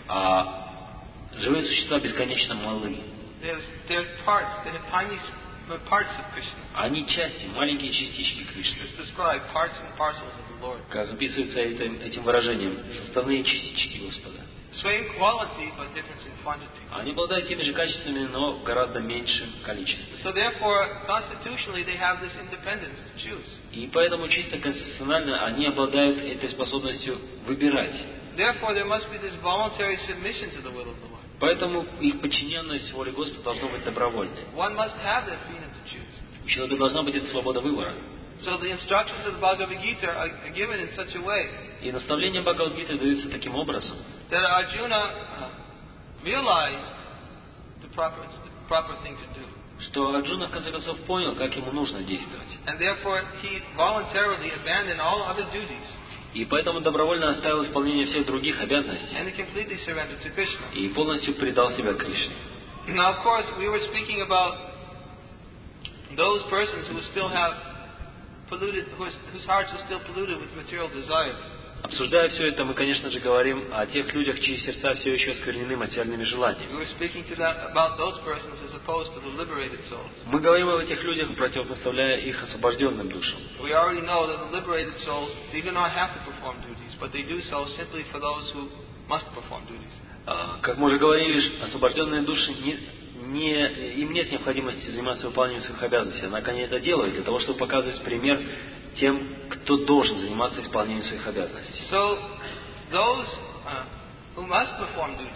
А живые существа бесконечно малы. They're parts. They're tiny parts of Krishna. Они части, маленькие частички Кришны. It's described parts and parcels of the Lord. Как описывается этим выражением, составные частички Господа. Same quality, but difference in quantity. Они обладают теми же качествами, но в гораздо меньшем количестве. So therefore, constitutionally, they have this independence to choose. И поэтому чисто конституционально они обладают этой способностью выбирать. Therefore, there must be this voluntary submission to the will of the Lord. Поэтому их подчиненность воле Господа должна быть добровольной. One must have that freedom to choose. У человека должна быть эта свобода выбора. So the instructions of the Bhagavad Gita are given in such a way. И наставления Бхагавад-гиты даются таким образом, that Arjuna realized the proper thing to do. Что Арджуна в конце концов понял, как ему нужно действовать. And therefore he voluntarily abandoned all other duties. И поэтому добровольно оставил исполнение всех других обязанностей. And he completely surrendered to Krishna. И полностью предал себя Кришне. Now, of course, we were speaking about those persons who still have polluted, whose hearts are still polluted with material desires. Обсуждая все это, мы, конечно же, говорим о тех людях, чьи сердца все еще осквернены материальными желаниями. Мы говорим об этих людях, противопоставляя их освобожденным душам. Как мы уже говорили, освобожденные души им нет необходимости заниматься выполнением своих обязанностей. Однако они это делают для того, чтобы показывать пример тем, кто должен заниматься исполнением своих обязанностей. So, those who must perform duties,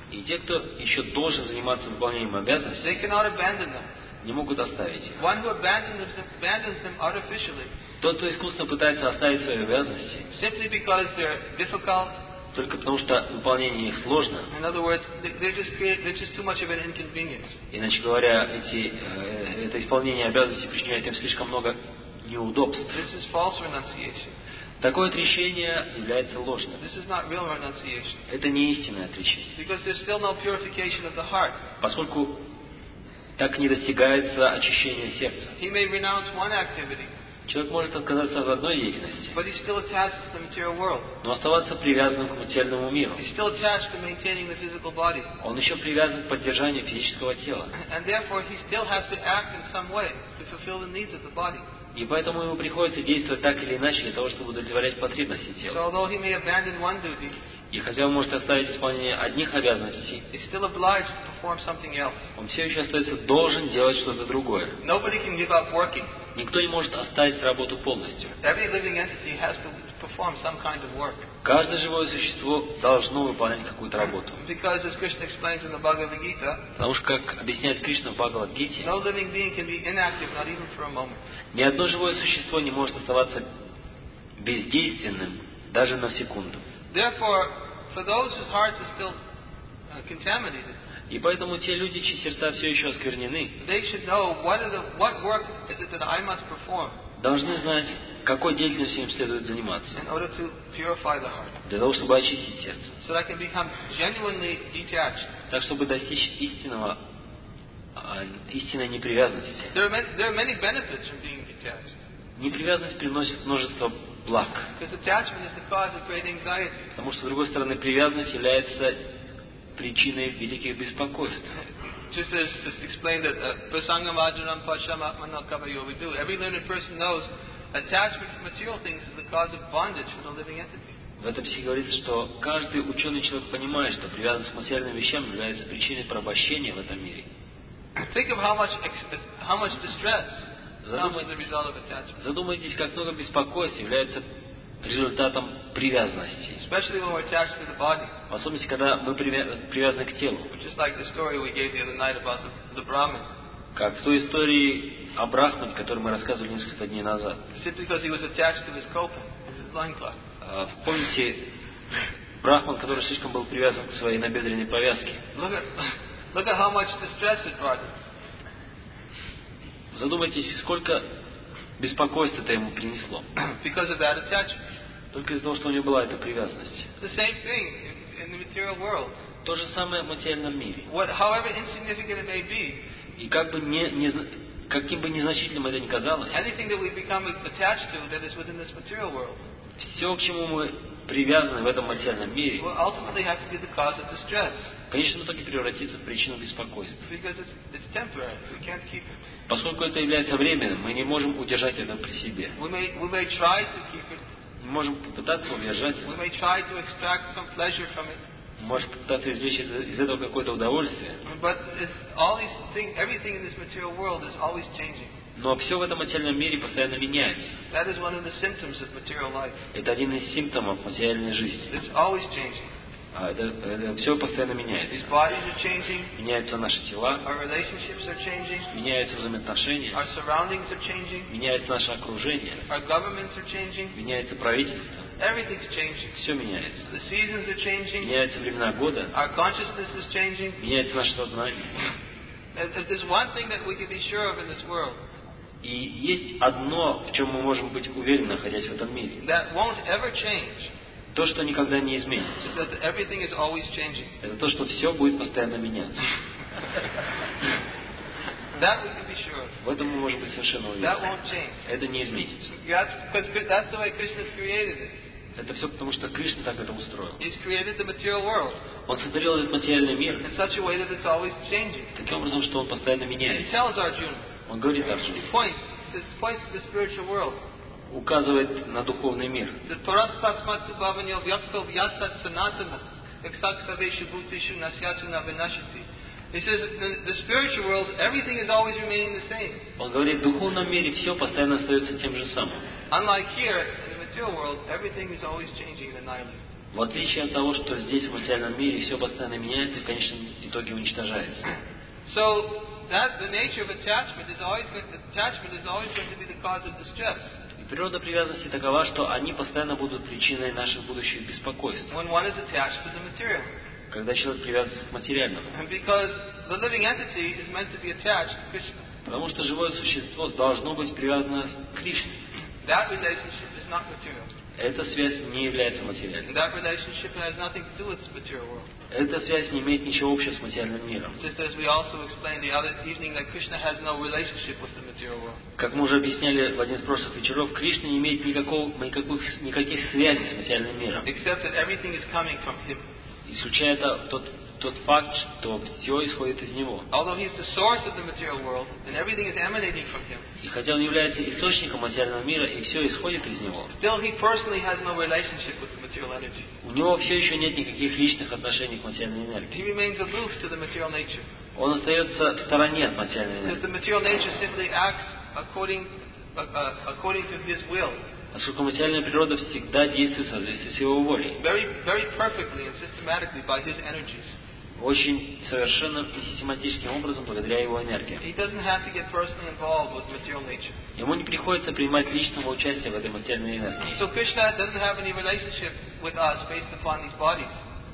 И те, кто еще должен заниматься выполнением обязанностей, they cannot abandon them. не могут оставить их. One who abandons them artificially, Тот, кто искусственно пытается оставить свои обязанности, simply because they're difficult, только потому что выполнение их сложно, in other words, they're just too much of an inconvenience. иначе говоря, это исполнение обязанностей причиняет им слишком много неудобств. This is false renunciation. Такое отречение является ложным. This is not real renunciation. Это не истинное отречение, Because there's still no purification of the heart. поскольку так не достигается очищение сердца. He may renounce one activity, Человек может отказаться от одной деятельности, but he's still attached to the material world. но оставаться привязанным к материальному миру. He's still attached to maintaining the physical body. Он еще привязан к поддержанию физического тела. And therefore he still has to act in some way to fulfill the needs of the body. И поэтому ему приходится действовать так или иначе для того, чтобы удовлетворять потребности So тела. although he may abandon one duty, И хотя он может оставить исполнение одних обязанностей, he's still obliged to perform something else. он все еще остается должен делать что-то другое. Nobody can give up working. Никто не может оставить работу полностью. Every living entity has to perform some kind of work. Каждое живое существо должно выполнять какую-то работу. Because as Krishna explains in the Bhagavad Gita, Потому что, как объясняет Кришна в Бхагавад-гите, no living being can be inactive, not even for a moment. ни одно живое существо не может оставаться бездейственным даже на секунду. Therefore, for those whose hearts are still contaminated, И поэтому те люди, чьи сердца все еще осквернены, they should know what work is it that I must perform должны знать, какой деятельностью им следует заниматься, in order to purify the heart, для того, чтобы очистить сердце, so that I can become genuinely detached. так, чтобы достичь истинной непривязанности. There are many benefits from being detached. Непривязанность приносит множество благ, Because attachment is the cause of great anxiety. потому что, с другой стороны, привязанность является причиной великих беспокойств. Just as explained that prasangam ajaram pasham atmana kavayo we do. Every learned person knows attachment to material things is the cause of bondage for the living entity. В этом стихе говорится, что каждый ученый человек понимает, что привязанность к материальным вещам является причиной порабощения в этом мире. Think of how much distress comes as a result of attachment. Задумайтесь, как много беспокойств является результатом привязанности. Especially when we're attached to the body. В особенности, когда мы привязаны к телу. Just like the story we gave the other night about the Brahmin. Как в той истории о Брахмане, которую мы рассказывали несколько дней назад. Simply because he was attached to his coping, his loincloth. Помните, Брахман, который слишком был привязан к своей набедренной повязке. Look at how much distress it brought him. Задумайтесь, сколько беспокойства это ему принесло. Because of that attachment. Только из-за того, что у него была эта привязанность. The same thing in the material world. То же самое в материальном мире. However insignificant it may be, И как бы каким бы незначительным это ни казалось, anything that we become attached to that is within this material world все, к чему мы привязаны в этом материальном мире, will ultimately have to be the cause of distress. в конечном итоге превратится в причину беспокойства. Because it's temporary. We can't keep it. Поскольку это является временным, мы не можем удержать это при себе. We may try to keep it. Мы можем попытаться удержать We это. may try to extract some pleasure from it. Мы можем попытаться извлечь из этого какое-то удовольствие. But everything in this material world is always changing. Но все в этом материальном мире постоянно меняется. That is one of the symptoms of material life. Это один из симптомов материальной жизни. It's always changing. Это все постоянно These меняется. bodies are changing. Меняются наши тела, Our relationships are changing. меняются взаимоотношения, Our surroundings are changing. меняется наше окружение, Our governments are changing. меняется правительство, Everything's changing. все меняется. The seasons are changing. Меняются времена года, Our consciousness is changing. меняется наше сознание. If there's one thing that we can be sure of in this world, И есть одно, в чем мы можем быть уверены, находясь в этом мире. that won't ever change, То, что никогда не изменится. is that everything is always changing. Это то, что все будет постоянно меняться. That we can be sure of. В этом мы можем быть совершенно That уверены. won't change. Это не изменится. That's the way Krishna's created it. Это все потому, что Кришна так это устроил. He's created the material world Он сотворил этот материальный мир in such a way that it's always changing. таким образом, что он постоянно He меняется. tells Arjuna, Он говорит Арджуне, he points to the spiritual world. указывает на духовный мир. That parastasmatsu bhavanyo vyakto vyasat sanatana eksaksadeshu bhutishu nasyashu navinashati. He says the spiritual world, everything is always remaining the same. Он говорит, в духовном мире все постоянно остается тем же самым. Unlike here, in the material world, everything is always changing and annihilating. В отличие от того, что здесь в материальном мире все постоянно меняется и в конечном итоге уничтожается. So that the nature of attachment is always going to be the cause of distress. И природа привязанности такова, что они постоянно будут причиной наших будущих беспокойств. When one is attached to the material. Когда человек привязывается к материальному. And because the living entity is meant to be attached to Krishna. Потому что живое существо должно быть привязано к Кришне. That relationship is not material. Эта связь не является материальной. That relationship has nothing to do with the material world. Эта связь не имеет ничего общего с материальным миром. Just as we also explained the other evening that Krishna has no relationship with the material world. Как мы уже объясняли в один из прошлых вечеров, Кришна не имеет никаких связей с материальным миром. Except that everything is coming from him. Исключая тот факт, что все исходит из него. Although he is the source of the material world and everything is emanating from him. И хотя он является источником материального мира и все исходит из него, Still he personally has no relationship with the material energy. у него все еще нет никаких личных отношений к материальной энергии. He remains aloof to the material nature. Он остается в стороне от материальной Because энергии. the material nature simply acts according to his will. Поскольку материальная природа всегда действует в соответствии с его волей. Very perfectly and systematically by his energies. Очень совершенным и систематическим образом благодаря его энергии. He doesn't have to get personally involved with material nature. Ему не приходится принимать личного участия в этой материальной энергии. So Krishna doesn't have any relationship with us based upon these bodies.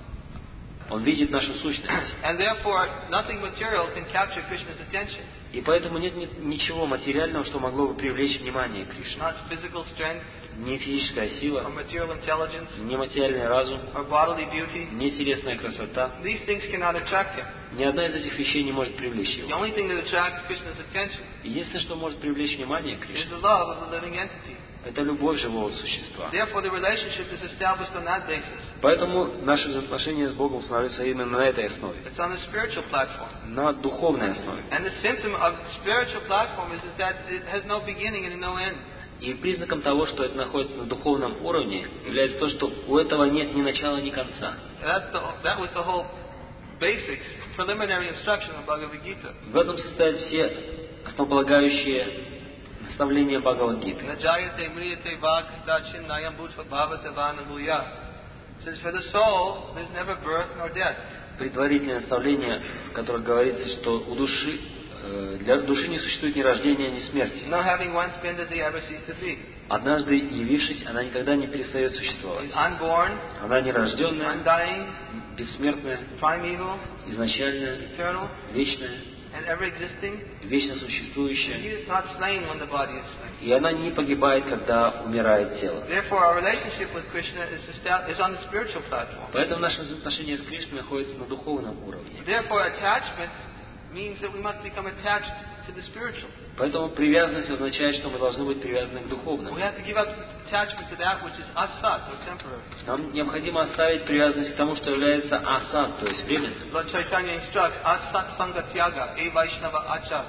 Он видит нашу сущность. And therefore, nothing material can capture Krishna's attention. И поэтому нет ничего материального, что могло бы привлечь внимание Кришны. Not physical strength, Ни физическая or сила, material intelligence, ни материальный разум, or bodily beauty. ни телесная красота. These things cannot attract him. Ни одна из этих вещей не может привлечь The его. only thing that attracts Krishna's attention Единственное, что может привлечь внимание is Кришны, the love of the living entity. это любовь живого существа. Therefore, the relationship is established on that basis. Поэтому наши взаимоотношения с Богом становятся именно на этой основе, It's on the spiritual platform. на духовной основе. And the symptom of spiritual platform is that it has no beginning and no end. И признаком того, что это находится на духовном уровне, является то, что у этого нет ни начала, ни конца. That was the whole basic preliminary instruction of Bhagavad Gita. В этом состоят все основополагающие наставления Бхагавад-гиты. Najayate mriyate va kadachin nayam bhutva bhavata vanabhuya. Says for the soul, there's never birth nor death. Предварительное наставление, в котором говорится, что у души, для души не существует ни рождения, ни смерти. Not having once been, does he ever cease to be. Однажды явившись, она никогда не перестает существовать. He's unborn, Она нерожденная, undying, бессмертная, primeval, изначальная, eternal, вечная, and ever existing. вечно He существующая. is not slain when the body is slain. И она не погибает, когда умирает тело. Therefore, our relationship with Krishna is on the spiritual platform. Поэтому наше взаимоотношение с Кришной находится на духовном уровне. Therefore, attachment means that we must become attached to the spiritual. Поэтому привязанность означает, что мы должны быть привязаны к духовному. We have to give up attachment to that which is asat, or temporary. Нам необходимо оставить привязанность к тому, что является асад, то есть временным. Lord Chaitanya instructs, asat sanga tyaga, e vaishnava acha.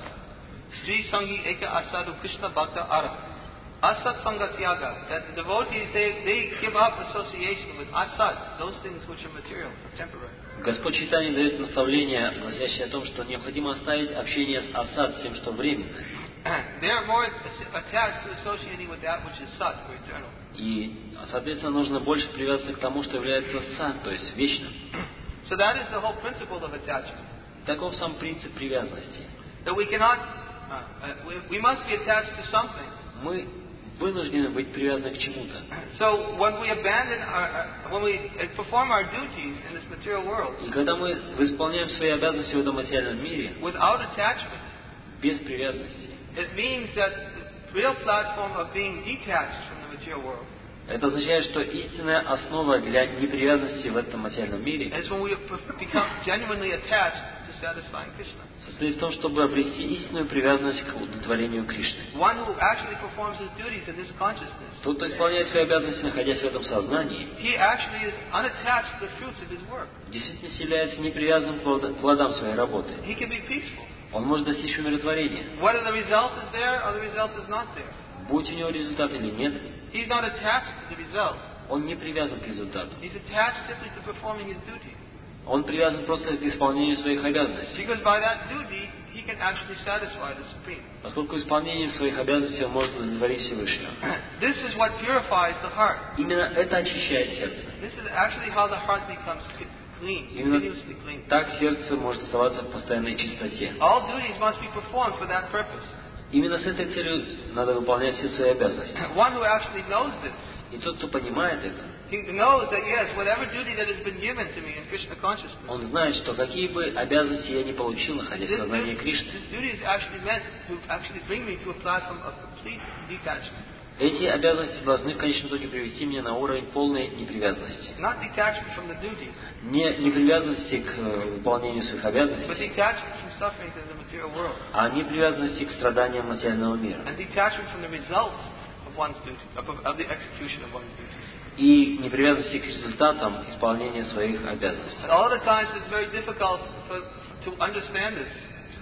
Sri sangi eka asadu Krishna bhakta ara. Asat sanga tyaga, that the devotees, they give up association with asat, those things which are material, or temporary. Господь Чайтанья дает наставление, гласящее о том, что необходимо оставить общение с асад, с тем, что временно. They are more attached to associating with that which is sat, or eternal. И, соответственно, нужно больше привязываться к тому, что является сад, то есть вечным. So that is the whole principle of attachment. Таков сам принцип привязанности. That we cannot, we must be attached to something. Мы вынуждены быть привязаны к чему-то. So when we abandon when we perform our duties in this material world, И когда мы исполняем свои обязанности в этом материальном мире, without attachment, без привязанности, it means that the real platform of being detached from the material world это означает, что истинная основа для непривязанности в этом материальном мире is when we become genuinely attached to satisfying Krishna. состоит в том, чтобы обрести истинную привязанность к удовлетворению Кришны. One who actually performs his duties in this consciousness, Тот, кто исполняет свои обязанности, находясь в этом сознании, he actually is unattached to the fruits of his work. в действительности является непривязанным к плодам своей работы. He can be peaceful. Он может достичь умиротворения. Whether the result is there or the result is not there, Будь у него результат или нет, he's not attached to the result. он не привязан к результату. He's attached simply to performing his duty. Он привязан просто к исполнению своих обязанностей. Because by that duty, he can actually satisfy the Supreme. Поскольку исполнением своих обязанностей он может удовлетворить Всевышнего. This is what purifies the heart. Именно это очищает сердце. This is actually how the heart becomes clean, Именно continuously clean. так сердце может оставаться в постоянной чистоте. All duties must be performed for that purpose. Именно с этой целью надо выполнять все свои обязанности. One who actually knows this, И тот, кто понимает это, he knows that yes, whatever duty that has been given to me in Krishna consciousness, он знает, что какие бы обязанности я не получил, находясь в сознании Кришны, this duty is actually meant to actually bring me to a platform of complete detachment. эти обязанности должны в конечном итоге привести меня на уровень полной непривязанности. Not detachment from the duty, Не непривязанности к выполнению своих but обязанностей, detachment from suffering in the material world. а непривязанности к страданиям материального мира. And detachment from the results of one's duty, of the execution of one's duties. И непривязанности к результатам исполнения своих обязанностей. And all the times it's very difficult to understand this.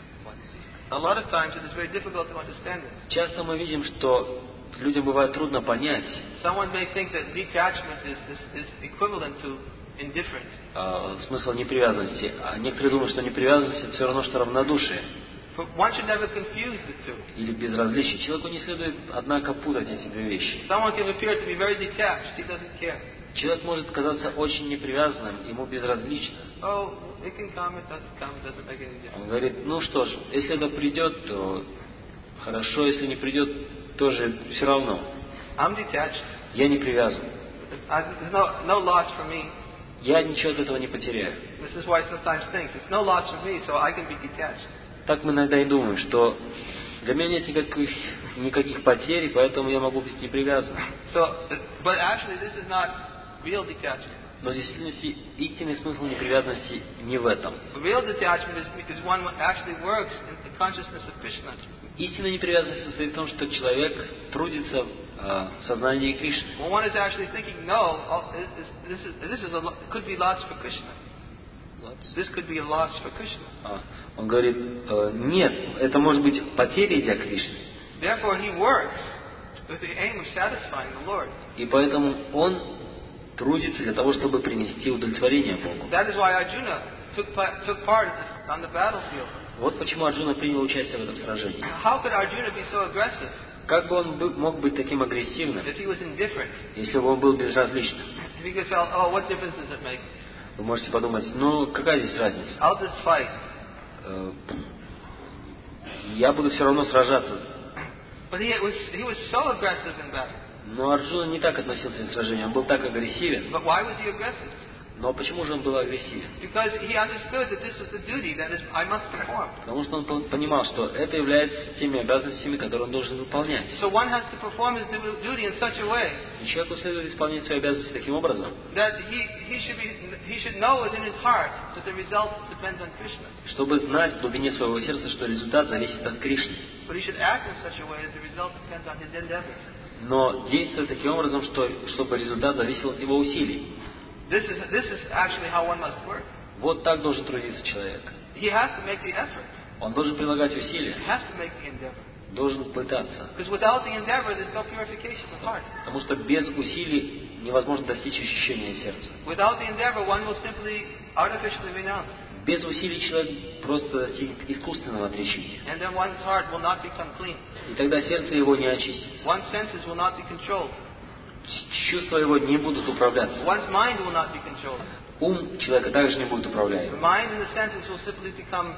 A lot of times it is very difficult to understand this. Часто мы видим, что людям бывает трудно понять. Someone may think that detachment is equivalent to indifference. Смысл непривязанности. А некоторые думают, что непривязанность это все равно, что равнодушие But one should never confuse the two. или безразличие. Человеку не следует, однако, путать эти две вещи. Someone can appear to be very detached, he doesn't care. Человек может казаться очень непривязанным, ему безразлично. Oh, it can come, it doesn't make any difference. Он говорит, ну что ж, если это придет, то хорошо, если не придет, тоже все равно. I'm detached. Я не привязан. There's no loss for me. Я ничего от этого не потеряю. This is why I sometimes think, there's no loss for me, so I can be detached. Так мы иногда и думаем, что для меня нет никаких потерь, поэтому я могу быть непривязанным. But actually this is not real detachment. Но в действительности истинный смысл непривязанности не в этом. Real detachment is one that actually works in the consciousness of Krishna. Истинная непривязанность состоит в том, что человек трудится в сознании Кришны. When one is actually thinking, no, could be loss for Krishna. This could be a loss for Krishna. Он говорит, нет, это может быть потерей для Кришны. Therefore he works with the aim of satisfying the Lord. И поэтому он трудится для того, чтобы принести удовлетворение Богу. That is why Arjuna took part on the battlefield. Вот почему Арджуна принял участие в этом сражении. How could Arjuna be so aggressive? Как бы он мог быть таким агрессивным, If he was indifferent? если бы он был безразличным? If he could feel, oh, what difference does it make? Вы можете подумать, ну какая здесь разница? I'll just fight. Я буду все равно сражаться. But he was so aggressive in battle. Но Арджуна не так относился к сражению, он был так агрессивен. But why was he aggressive? Но почему же он был агрессивен? Because he understood that this is the duty that I must perform. Потому что он понимал, что это является теми обязанностями, которые он должен выполнять. So one has to perform his duty in such a way И человеку следует исполнять свои обязанности таким образом, that he should know within his heart that the result depends on Krishna. чтобы знать в глубине своего сердца, что результат зависит от Кришны. But he should act in such a way that the result depends on his endeavors. Но действовать таким образом, чтобы результат зависел от его усилий. This is actually how one must work. Вот так должен трудиться человек. He has to make the effort. Он должен прилагать усилия, He has to make the endeavor. должен пытаться. Because without the endeavor, there's no purification of heart. Потому что без усилий невозможно достичь очищения сердца. Without the endeavor, one will simply artificially renounce. Без усилий человек просто достигнет искусственного отречения. And then one's heart will not become clean. И тогда сердце его не очистится. One's senses will not be controlled. Чувства его не будут управляться. One's mind will not be controlled. Ум человека также не будет The управляем. mind and the senses will simply become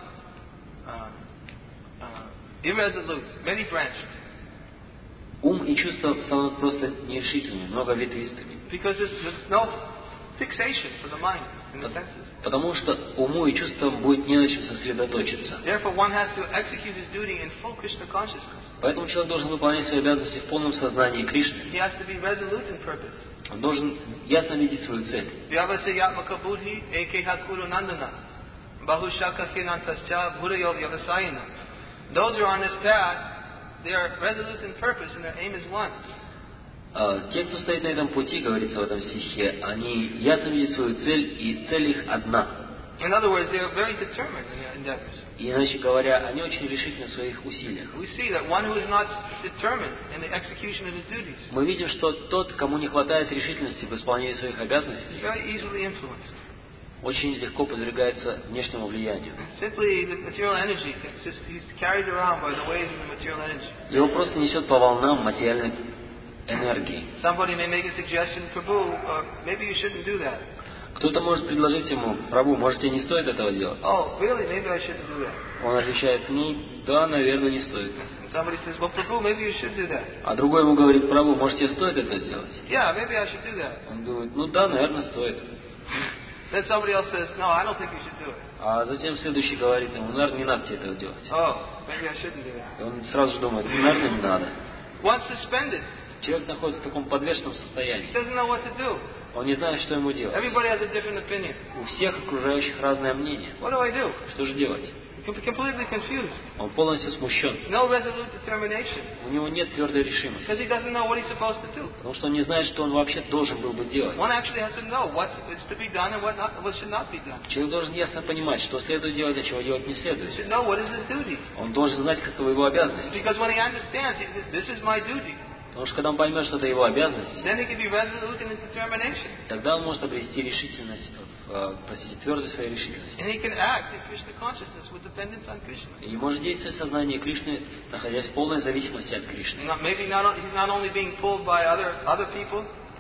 irresolute, many-branched. Ум и чувства станут просто нерешительными, многоветвистыми. Because there's no fixation for the mind and the senses. Потому что уму и чувствам будет не на чем сосредоточиться. Therefore, one has to execute his duty in full Krishna consciousness. Поэтому человек должен выполнять свои обязанности в полном сознании Кришны. He has to be resolute in purpose. Он должен ясно видеть свою цель. Vyavasayatmaka buddhi ekeha kuru nandana bahushaka kinantascha bhurayo vyavasayana. Those who are on this path, they are resolute in purpose and their aim is one. Те, кто стоит на этом пути, говорится в этом стихе, они ясно видят свою цель, и цель их одна. In other words, they are very determined in their endeavors. И, иначе говоря, они очень решительны в своих усилиях. We see that one who is not determined in the execution of his duties Мы видим, что тот, кому не хватает решительности в исполнении своих is обязанностей, very easily influenced. очень легко подвергается внешнему влиянию. Simply the material energy, he's carried around by the waves of the material energy. Его просто несет по волнам материальной энергии. Somebody may make a suggestion, Prabhu, maybe you shouldn't do that. Кто-то может предложить ему: Прабху, может, тебе не стоит этого делать? Oh, really? Maybe I shouldn't do that. Он отвечает: ну да, наверное, не стоит. And somebody says, well, Prabhu, maybe you should do that. А другой ему говорит: Прабху, может, тебе стоит это сделать? Yeah, maybe I should do that. Он думает: ну да, наверное, стоит. Then somebody else says, no, I don't think you should do it. А затем следующий говорит ему: наверное, не надо тебе этого делать. Oh, maybe I shouldn't do that. И он сразу же думает: ну, наверное, не надо. Once suspended, Человек находится в таком подвешенном he состоянии. doesn't know what to do. Он не знает, что ему делать. Everybody has a different opinion. У всех окружающих разное мнение. What do I do? Что же делать? Completely confused. Он полностью смущен. No resolute determination. У него нет твердой решимости. Because he doesn't know what he's supposed to do. Потому что он не знает, что он вообще должен был бы делать. One actually has to know what is to be done and what should not be done. Человек должен ясно понимать, что следует делать, а чего делать не He следует. should know what is his duty. Он должен знать, каковы его обязанности. Because when he understands, this is my duty, Потому что когда он поймет, что это его обязанность, then he can be resolute in his determination. тогда он может обрести решительность, твердость своей решительности. And he can act in Krishna consciousness with dependence on Krishna. И может действовать в сознании Кришны, находясь в полной зависимости от Кришны. Maybe he's not only being pulled by other people,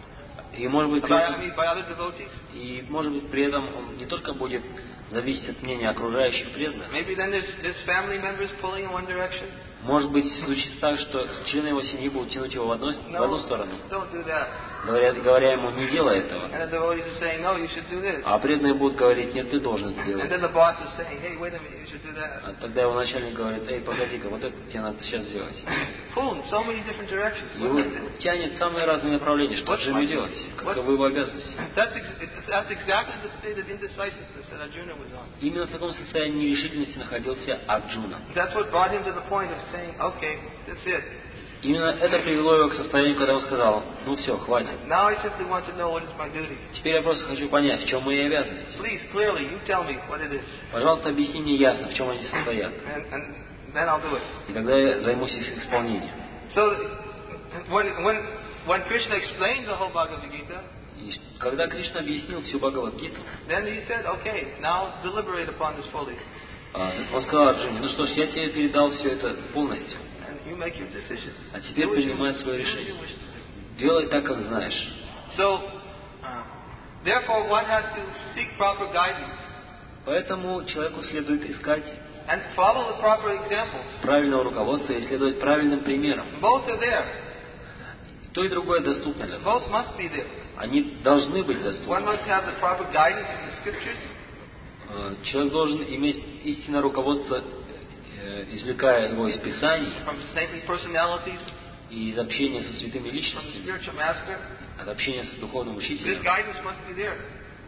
И может быть, by other devotees. И может быть при этом он не только будет зависеть от мнения окружающих преданных. Maybe then there's family members pulling in one direction. Может быть, случится так, что члены его семьи будут тянуть его в одну сторону, Don't do that. говоря ему: не делай этого. And the devotees are saying, no, you should do this. А преданные будут говорить: нет, ты должен это And делать. then the boss is saying, hey, wait a minute, you should do that. А тогда его начальник говорит: эй, погоди-ка, вот это тебе надо сейчас сделать. Pulled in so many different directions. Его тянет в самые разные направления. Что же ему делать? Каковы его обязанности? That's exactly the state of indecisiveness that Arjuna was on. Именно в таком состоянии нерешительности находился Арджуна. That's what brought him to the point of saying, okay, that's it. Именно это привело его к состоянию, когда он сказал: ну все, хватит. Now I simply want to know what is my duty. Теперь я просто хочу понять, в чем мои обязанности. Please, clearly, you tell me what it is. Пожалуйста, объясни мне ясно, в чем они состоят. And then I'll do it. И тогда я займусь их исполнением. So, when Krishna explained the whole Bhagavad Gita, И когда Кришна объяснил всю Бхагавад-гиту, then he said, okay, now deliberate upon this fully. он сказал Арджуне: ну что ж, я тебе передал все это полностью, And you make your decision. а теперь принимай свое Do what решение. you wish to do. Делай так, как знаешь. So, therefore, one has to seek proper guidance Поэтому человеку следует искать and follow the proper examples. правильного руководства и следовать правильным примерам. Both are there. То и другое доступно для нас. Both must be there. Они должны быть One доступны. must have the proper guidance in the scriptures Человек должен иметь истинное руководство, извлекая его из Писаний from saintly personalities, и из общения со святыми from the личностями, spiritual master. от общения с духовным This учителем. guidance must be there.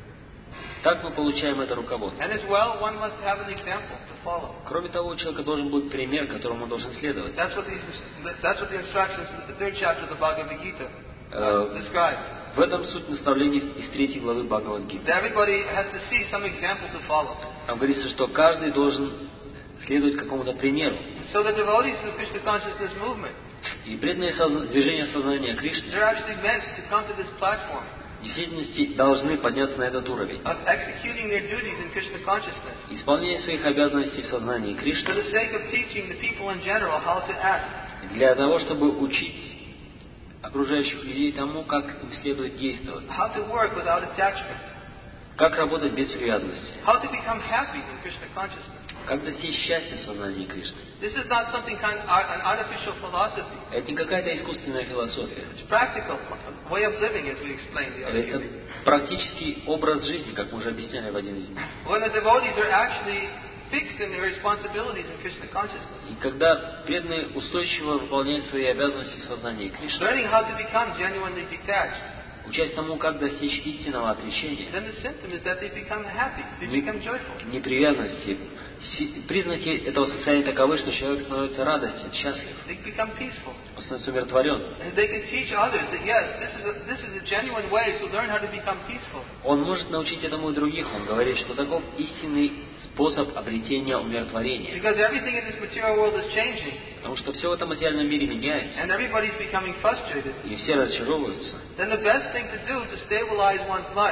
Так мы получаем это руководство. And as well, one must have an example to follow. Кроме того, у человека должен быть пример, которому он должен следовать. That's what the instructions in the third chapter of the Bhagavad Gita describe. В этом суть наставлений из 3 главы Бхагавад-гиты. That everybody has to see some example to follow. Там говорится, что каждый должен следовать какому-то примеру. So the devotees of Krishna consciousness movement, И преданные движения сознания Кришны they're actually meant to come to this platform в действительности должны подняться на этот уровень. of executing their duties in Krishna consciousness Исполнение своих обязанностей в сознании for Кришны the sake of teaching the people in general how to act, для того, чтобы учить окружающих людей тому, как им следует действовать, how to work without attachment, как работать без привязанности, how to become happy in Krishna consciousness. как достичь счастья в сознании Кришны. This is not something an artificial philosophy. Это не какая-то искусственная философия. It's practical way of living, as we explained the other Это day. практический образ жизни, как мы уже объясняли в один из них. When the devotees are actually fixed in their responsibilities in Krishna consciousness, И когда преданные устойчиво выполняют свои обязанности в сознании Кришны, learning how to become genuinely detached, учась тому, как достичь истинного отречения, then the symptom is that they become happy, they become joyful. непривязанности, признаки этого состояния таковы, что человек становится радостен, счастлив, They become peaceful. он становится умиротворен. And they can teach others that yes, this is a genuine way to learn how to become peaceful. Он может научить этому и других. Он говорит, что таков истинный способ обретения умиротворения. Because everything in this material world is changing, Потому что все в этом материальном мире меняется, and everybody's becoming frustrated. и все разочаровываются. Then the best thing to do to stabilize one's life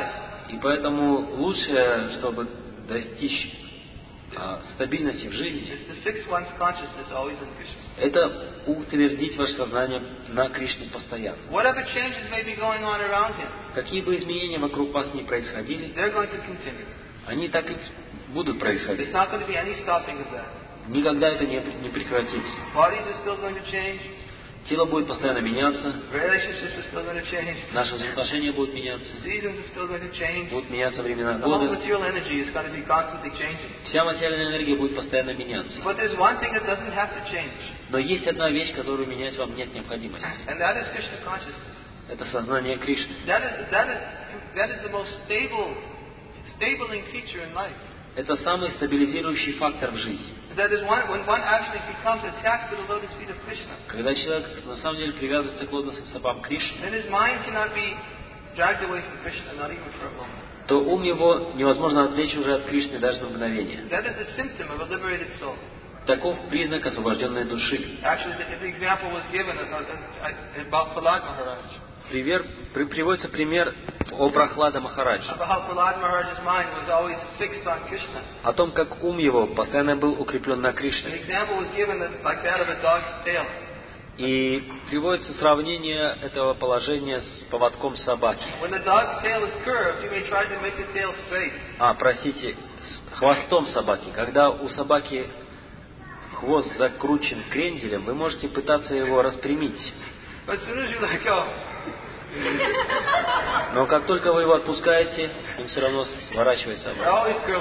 И поэтому лучшее, чтобы достичь стабильности в жизни, is to fix one's consciousness always in Krishna. это утвердить ваше сознание на Кришне постоянно. Whatever changes may be going on around him, Какие бы изменения вокруг вас ни происходили, they're going to continue. они так и будут происходить. There's not going to be any stopping of that. Никогда это не прекратится. Bodies are still going to change. Тело будет постоянно меняться, Relationships are still going to change. наши взаимоотношения будут меняться, Seasons are still going to change. будут меняться времена The whole года. material energy is going to be constantly changing. Вся материальная энергия будет постоянно меняться. But there's one thing that doesn't have to change, Но есть одна вещь, которую менять вам нет необходимости. and that is Krishna consciousness. Это сознание Кришны. That is the most stabling feature in life. Это самый стабилизирующий фактор в жизни. That is when one actually becomes attached to the lotus feet of Krishna. Когда человек на самом деле привязывается к лотосным стопам Кришны, And his mind cannot be dragged away from Krishna, not even for a moment. то ум его невозможно отвлечь уже от Кришны даже на мгновение. That is the symptom of a liberated soul. Таков признак освобожденной души. Actually, the example was given about Prahlad Maharaj. Приводится пример о Прохлада Махараджи. About how Prahlad Maharaj's mind was always fixed on Krishna. О том, как ум его постоянно был укреплен на An Кришне. example was given like that of a dog's tail. И приводится сравнение этого положения с поводком собаки. When the dog's tail is curved, you may try to make the tail straight. Простите, с хвостом собаки. Когда у собаки хвост закручен кренделем, вы можете пытаться его распрямить. But as soon as you let go, Но как только вы его отпускаете, он все равно сворачивается it обратно. always curls.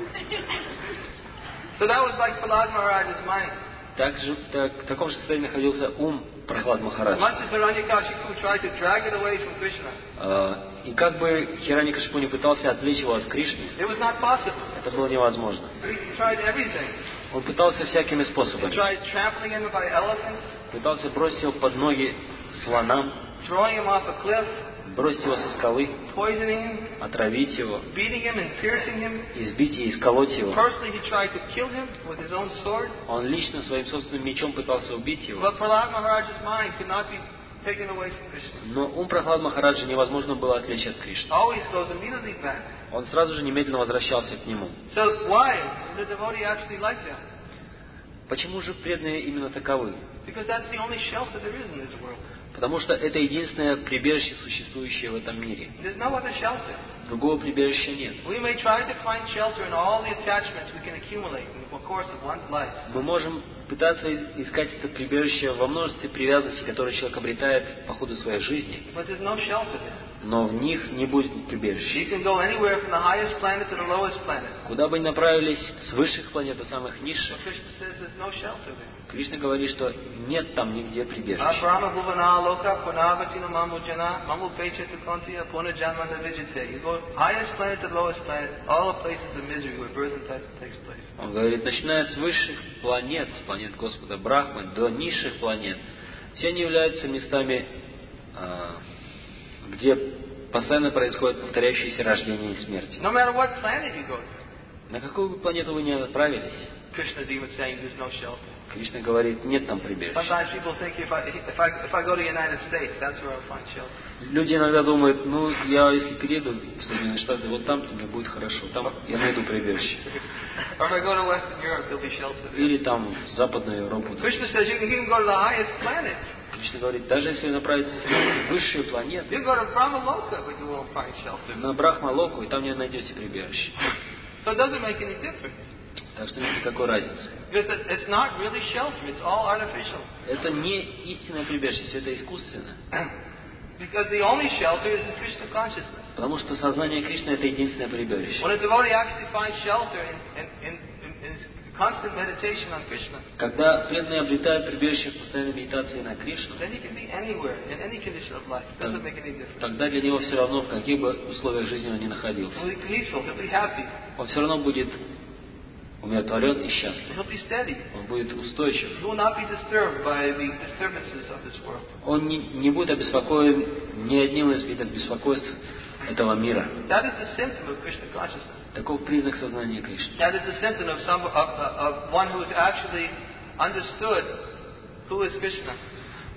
So that was like Prahlad Maharaj's mind. В таком же состоянии находился ум Прохлад As Махараджа. much as Hiranyakashipu tried to drag it away from Krishna, И как бы Хираньякашипу не пытался отвлечь его от Кришны, it was not possible. это было невозможно. He tried everything. Он пытался всякими He способами. tried trampling him by elephants, Пытался бросить его под ноги слонам, throwing him off a cliff, бросить его со скалы, poisoning him, отравить его, beating him and piercing him. избить и исколоть его. Personally, he tried to kill him with his own sword. Он лично своим собственным мечом пытался убить его. But Prahlad Maharaj's mind could not be taken away from Krishna. Но ум Прохлад Махараджа невозможно было отвлечь от Кришны. Always goes immediately back. Он сразу же немедленно возвращался к нему. So why is the devotee actually like that? Почему же преданные именно таковы? Because that's the only shelter there is in this world. Потому что это единственное прибежище, существующее в этом мире. There's no other shelter. Другого прибежища нет. We may try to find shelter in all the attachments we can accumulate in the course of one's life. Мы можем пытаться искать это прибежище во множестве привязанностей, которые человек обретает по ходу своей жизни, But there's no shelter there. но в них не будет прибежища. You can go anywhere from the highest planet to the lowest planet. Куда бы ни направились, с высших планет до самых низших, But Krishna says there's no shelter there. Кришна говорит, что нет там нигде прибежища. Brahma bhuvana loka punavatina mamujana mamu pecheta kontiya punajanmana vijite. You go highest planet to lowest planet, all the places of misery where birth and death takes place. Он говорит, начиная с высших планет, с планет Господа Брахмы, до низших планет, все они являются местами, где постоянно происходят повторяющиеся рождения и смерти. No matter what planet you go to, На какую бы планету вы ни отправились, Krishna is even saying there's no shelter. Кришна говорит, нет там прибежища. Sometimes people think if I go to the United States, that's where I'll find shelter. Люди иногда думают, я если перееду в Соединенные Штаты, вот там-то мне будет хорошо, там я найду прибежище. Or if I go to Western Europe, there'll be shelter there. Или там в Западную Европу. Krishna says you can go to the highest planet. Кришна говорит, даже если вы направитесь на высшие планеты, You can go to Brahmaloka, but you won't find shelter. на Брахма-локу, и там не найдете прибежище. So it doesn't make any difference. Так что нет никакой разницы. Because it's not really shelter, it's all artificial. Это не истинное прибежище, все это искусственно. Because the only shelter is the Krishna consciousness. Потому что сознание Кришны это единственное прибежище. When a devotee actually finds shelter in constant meditation on Krishna, Когда преданные обретают прибежище в постоянной медитации на Кришну, then he can be anywhere, in any condition of life. It doesn't make any difference. тогда для него все равно, в каких бы условиях жизни он ни находился, He'll be peaceful, he'll be happy, он все равно будет умиротворен и счастлив. he'll be steady. Он будет устойчив. He will not be disturbed by the disturbances of this world. Он не будет обеспокоен ни одним из видов беспокойств этого мира. That is the symptom of Krishna consciousness. Таков признак сознания Кришны. That is the symptom of one who has actually understood who is Krishna.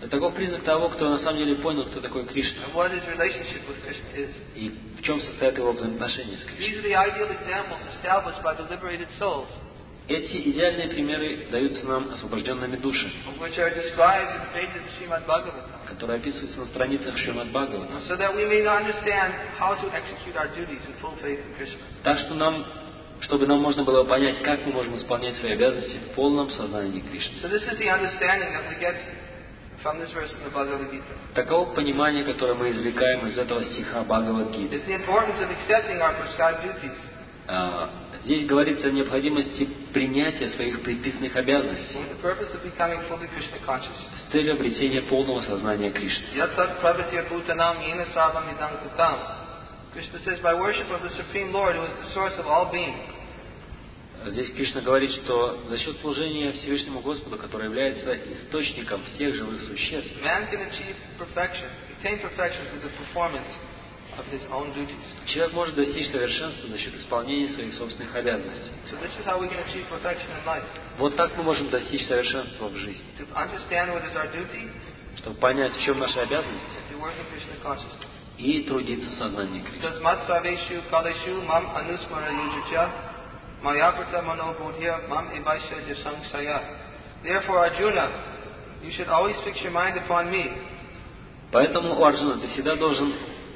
Таков признак того, кто на самом деле понял, кто такой Кришна. and what his relationship with Krishna is. И в чем состоят его взаимоотношения с These Кришной. are the ideal examples established by the liberated souls, Эти идеальные примеры даются нам освобожденными душами, which are described in the pages of Srimad Bhagavatam, которые описываются на страницах Шримад Бхагавата. so that we may understand how to execute our duties in full faith in Krishna. Так что чтобы нам можно было понять, как мы можем исполнять свои обязанности в полном сознании Кришны. So this is the understanding that we get from this verse in the Bhagavad Gita. Таково понимание, которое мы извлекаем из этого стиха Бхагавад-гиты. It's the importance of accepting our prescribed duties, Здесь говорится о необходимости принятия своих предписанных обязанностей with the purpose of becoming fully Krishna conscious. с целью обретения полного сознания Кришны. Yat tat pravatya bhutanam yena sarvam idam kutam. Krishna says, by worship of the Supreme Lord, who is the source of all being, Здесь Кришна говорит, что за счет служения Всевышнему Господу, который является источником всех живых существ, man can achieve perfection, attain perfection through the performance of his own duties. человек может достичь совершенства за счет исполнения своих собственных обязанностей. So this is how we can achieve perfection in life. Вот так мы можем достичь совершенства в жизни. To understand what is our duty, Чтобы понять, в чем наши обязанности, and to work in Krishna consciousness. и трудиться в сознании Кришны. Because mat sarveshu kaleshu mam anusmara yujacha mayaprata manobodhya mam evaisha jasangsaya. Therefore, Arjuna, you should always fix your mind upon me. Поэтому, Арджуна, ты всегда должен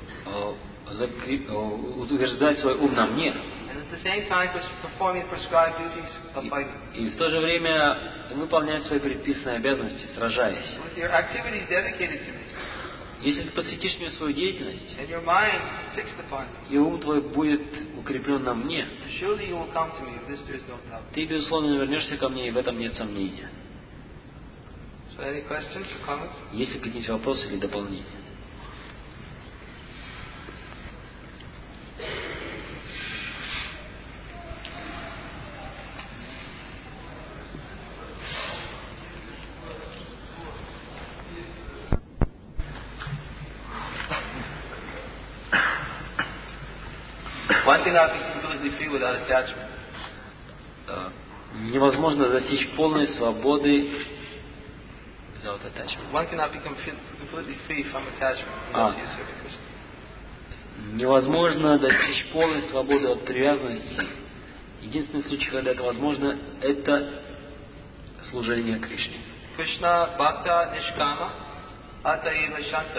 утверждать свой ум на мне. And at the same time, performing prescribed duties of fighting. И в то же время выполнять свои предписанные обязанности, сражаясь. With your activities dedicated to me, Если ты посвятишь мне свою деятельность, and your mind fixed upon me, и ум твой будет укреплен на мне, surely you will come to me. Of this there is no doubt. ты, безусловно, вернешься ко мне, и в этом нет сомнения. So, any questions or comments? Есть ли какие-нибудь вопросы или дополнения? One cannot be completely free without attachment. Невозможно достичь полной свободы without attachment. One cannot be completely free from attachment unless he is serving Krishna. Невозможно достичь полной свободы от привязанности. Единственный случай, когда это возможно, это служение Кришне. Krishna bhakta nishkama ataeva shanta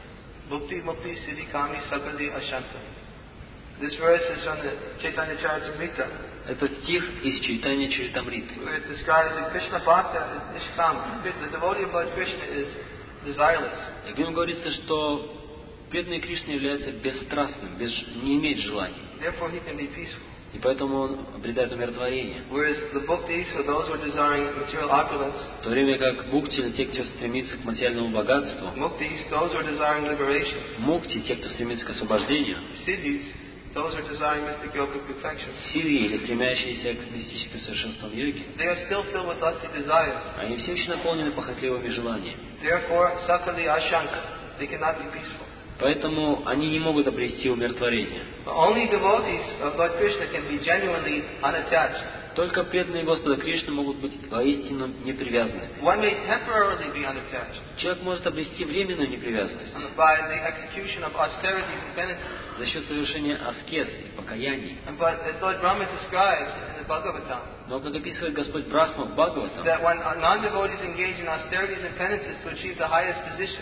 bhukti mukti siddhi kami sakali ashanta. This verse is from the Chaitanya Charitamrita, Это стих из Чайтанья Чаритамриты, where it describes that Krishna bhakta is nishkama. The devotee of Lord Krishna is desireless. в нем говорится, что преданный Кришне является бесстрастным, не имеет желаний. Therefore he can be peaceful. И поэтому он обретает умиротворение. Whereas the bhuktis, or those who are desiring material opulence, В то время как бхукти, или те, кто стремится к материальному богатству, muktis, those who are desiring liberation, мукти, те, кто стремится к освобождению, siddhis, those who are desiring mystic yogic perfection, сири, или стремящиеся к мистическим совершенствам йоги, they are still filled with lusty desires. они все еще наполнены похотливыми желаниями. Therefore, sakali ashanka, they cannot be peaceful. Поэтому они не могут обрести умиротворение. But only devotees of Lord Krishna can be genuinely unattached. Только преданные Господа Кришны могут быть воистину непривязаны. One may temporarily be unattached Человек может обрести временную непривязанность by the execution of austerities and penances. за счет совершения аскез и покаяний. But as Lord Brahma describes in the Bhagavatam, Но, как описывает Господь Брахма в Бхагаватам, that when non-devotees engage in austerities and penances to achieve the highest position,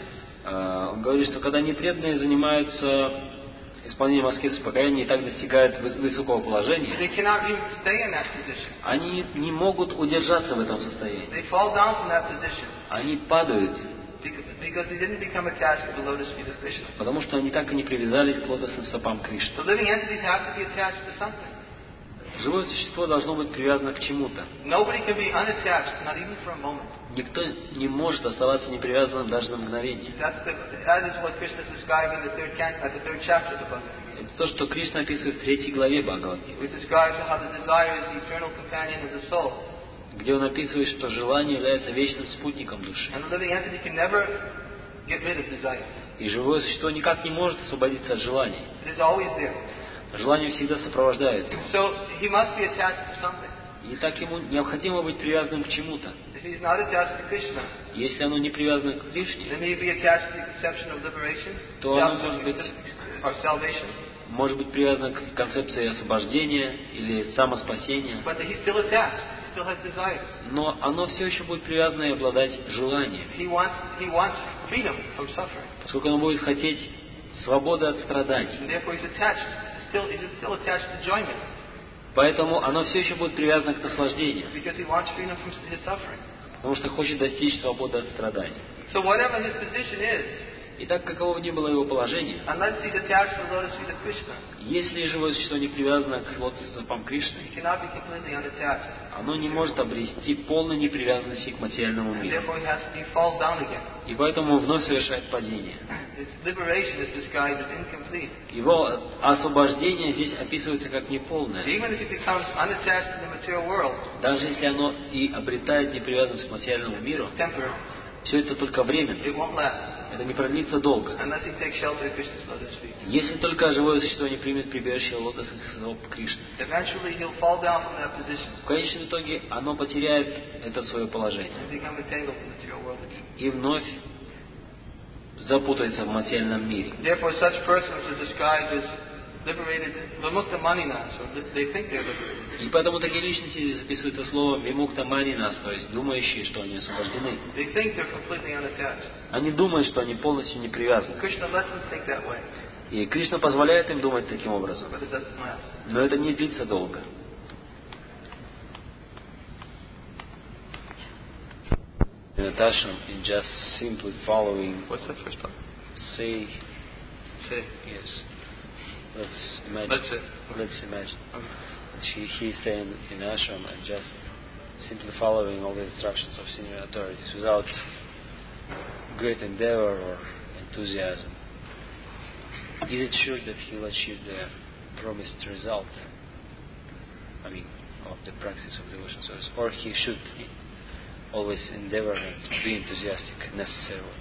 он говорит, что когда непреданные занимаются исполнением аскезов и покаяний и так достигают высокого положения, they cannot even stay in that position. они не могут удержаться в этом состоянии. They fall down from that position Они падают, because they didn't become attached to the lotus feet of Krishna. потому что они так и не привязались к лотосным стопам Кришны. So living entities have to be attached to something. Живое существо должно быть привязано к чему-то. Nobody can be unattached, not even for a moment. Никто не может оставаться непривязанным даже на мгновение. That is what Krishna is describing in the third chapter of the Bhagavad Gita. Это то, что Кришна описывает в 3 главе Бхагавад-гиты, It describes how the desire is the eternal companion of the soul. где он описывает, что желание является вечным спутником души. And the living entity can never get rid of desire. И живое существо никак не может освободиться от желаний. It is always there. Желание всегда сопровождает его. So he must be attached to something. И так ему необходимо быть привязанным к чему-то. If he's not attached to Krishna, Если оно не привязано к then Кришне, he be attached to the conception of liberation, то оно or salvation. может быть привязано к концепции освобождения или самоспасения, But he's still attached. He still has desires. но оно все еще будет привязано и обладать желанием, He wants freedom from suffering. поскольку оно будет хотеть свободы от страданий. And therefore he's attached. He's still attached to enjoyment. Поэтому оно все еще будет привязано к наслаждению, Because he wants freedom from his suffering. потому что хочет достичь свободы от страданий. So whatever his position is, И так, каково бы ни было его положение, unless he's attached to the lotus feet of Krishna, если живое существо не привязано к лотосам Кришны, he cannot be completely unattached. оно не может обрести полной непривязанности к материальному And миру. therefore he falls down again. И поэтому вновь совершает падение. His liberation is described as incomplete. Его освобождение здесь описывается как неполное. Even if he becomes unattached to the material world, Даже если оно и обретает непривязанность к материальному миру, it's temporary. все это только временно. It won't last Это не продлится долго. unless he takes shelter at Krishna's lotus feet. Если только живое существо не примет прибежище лотосных стоп Кришны. Eventually he'll fall down from that position В конечном итоге оно потеряет это свое положение. and become entangled in the material world again. И вновь запутается в материальном мире. Therefore such persons are described as liberated, vimukta manina, so they think they're liberated. И поэтому такие личности здесь записывают это слово вимукта манинас, то есть думающие, что они освобождены. They think they're completely unattached. Они думают, что они полностью не привязаны. Krishna lets them think that way, И Кришна позволяет им думать таким образом. but it doesn't last. Но это не длится долго. Natasha, in just simply following, What's that first part? say, Say. yes, let's imagine. Let's Imagine. He's staying in ashram and just simply following all the instructions of senior authorities without great endeavor or enthusiasm. Is it sure that he'll achieve the promised result? I mean, of the practice of devotion service, or he should always endeavor and be enthusiastic necessarily?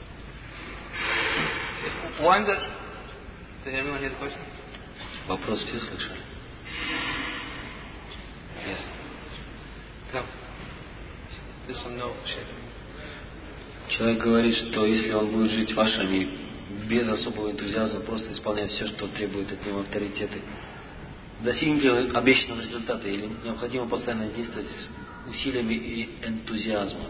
One that. Did everyone hear the question? Вопрос все слышали? Yes. No. There's some no shit. Человек говорит, что если он будет жить в ашраме без особого энтузиазма, просто исполнять все, что требует от него авторитеты, достигнет ли обещанного результата или необходимо постоянно действовать с усилиями и энтузиазмом?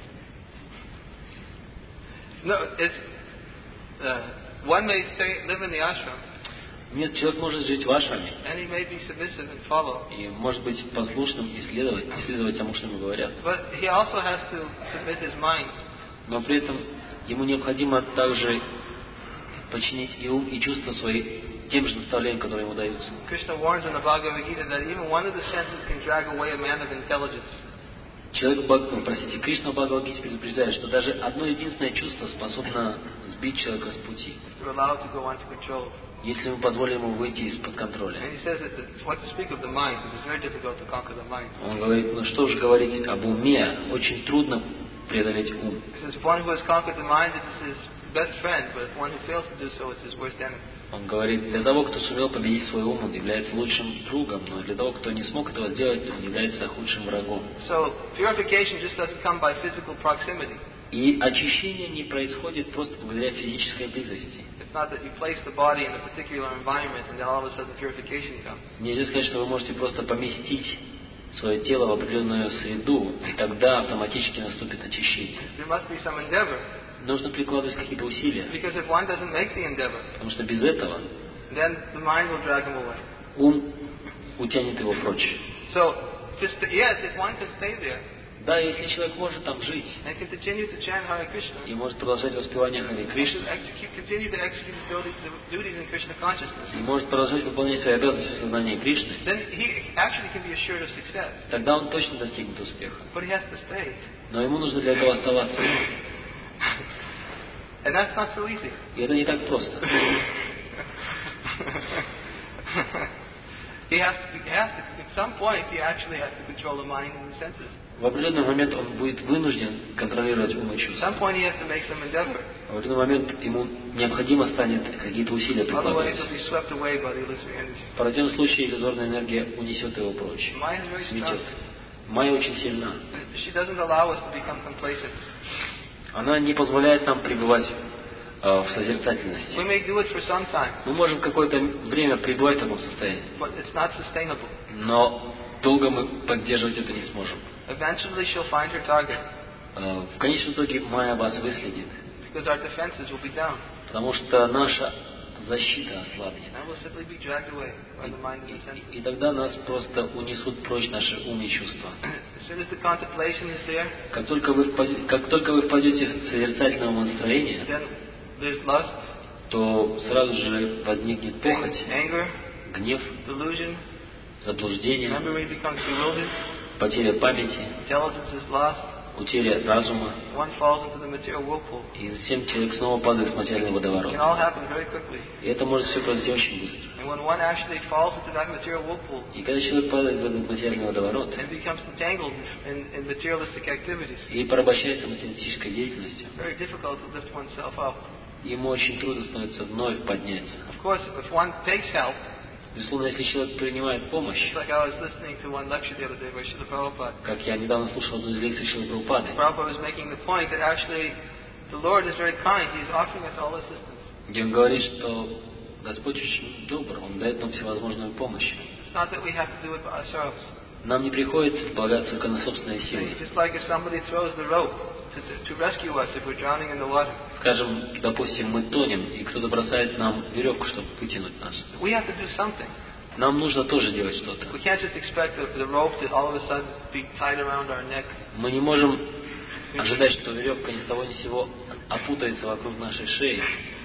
No, it's one may live in the ashram, Нет, человек может жить в ашраме and he may be submissive and follow, и может быть послушным и следовать тому, что ему говорят. but he also has to submit his mind. Но при этом ему необходимо также подчинить и ум, и чувства свои тем же наставлениям, которые ему даются. Krishna warns in the Bhagavad Gita that even one of the senses can drag away a man of intelligence. Кришна в Бхагавад-гите предупреждает, что даже одно единственное чувство способно сбить человека с пути, To allow it to go under control. если мы позволим ему выйти из-под контроля. And he says that what to speak of the mind, because it's very difficult to conquer the mind. Он говорит, ну что же говорить об уме, очень трудно преодолеть ум. He says one who has conquered the mind is his best friend, but one who fails to do so is his worst enemy. Он говорит, для того, кто сумел победить свой ум, он является лучшим другом, но для того, кто не смог этого сделать, он является худшим врагом. So purification just doesn't come by physical proximity. И очищение не происходит просто благодаря физической близости. It's not that you place the body in a particular environment and then all of a sudden purification comes. Нельзя сказать, что вы можете просто поместить свое тело в определенную среду, и тогда автоматически наступит очищение. There must be some endeavor, Нужно прикладывать какие-то усилия, because if one doesn't make the endeavor, потому что без этого then the mind will drag him away. ум утянет его прочь. So, yes, if one can stay there Да, если человек может там жить and can continue to chant Hare Krishna, и может продолжать воспевание Харе and Кришны, to continue to execute his duties in Krishna consciousness, и может продолжать выполнять свои обязанности в сознании Кришны, then he actually can be assured of success. тогда он точно достигнет успеха. But he has to stay. Но ему нужно для этого оставаться. And that's not so easy. И это не так просто. At some point, he actually has to control the mind and the senses. В определенный момент он будет вынужден контролировать ум и At чувства. some point, he has to make some endeavor. В определенный момент ему необходимо станет какие-то усилия Otherwise, прикладывать. he'll be swept away by the illusory energy. В противном случае иллюзорная энергия унесет его прочь, The mind is very сметет. strong. Майя очень сильна. She doesn't allow us to become complacent. Она не позволяет нам пребывать в созерцательности. We may do it for some time, Мы можем какое-то время пребывать в таком состоянии, but it's not sustainable. но долго мы поддерживать это не сможем. Eventually she'll find her target, В конечном итоге Майя вас выследит, because our defenses will be down, потому что наша защита ослабнет. and we'll simply be dragged away by the mind and the senses. И тогда нас просто унесут прочь наши ум и чувства. As soon as the contemplation is there, Как только вы впадете в созерцательное настроение, then there's lust, то сразу же возникнет похоть, anger, гнев, delusion, заблуждение, memory becomes bewildered, потеря памяти, intelligence is lost, утеря разума, one falls into the material whirlpool. и затем человек снова падает в материальный It водоворот. can all happen very quickly. И это может все произойти очень быстро. And when one actually falls into that material whirlpool И когда человек падает в этот материальный водоворот and becomes entangled in materialistic activities, и порабощается материалистической деятельностью, it's very difficult to lift oneself up. ему очень трудно становится вновь подняться. Of course, if one takes help, Безусловно, если человек принимает помощь, it's like I was listening to one lecture the other day by Srila Prabhupada. как я недавно слушал одну из лекций Шрилы Прабхупады, Prabhupada was making the point that actually the Lord is very kind. He is offering us all assistance. где он говорит, что Господь очень добр, Он дает нам всевозможную помощь. It's not that we have to do it by ourselves. Нам не приходится полагаться только на собственные силы. It's just like if somebody throws the rope to rescue us if we're drowning in the water. Скажем, допустим, мы тонем, и кто-то бросает нам веревку, чтобы вытянуть нас. We have to do something. Нам нужно тоже делать что-то. We can't just expect the rope to all of a sudden be tied around our neck. Мы не можем ожидать, что веревка ни с того ни с сего опутается вокруг нашей шеи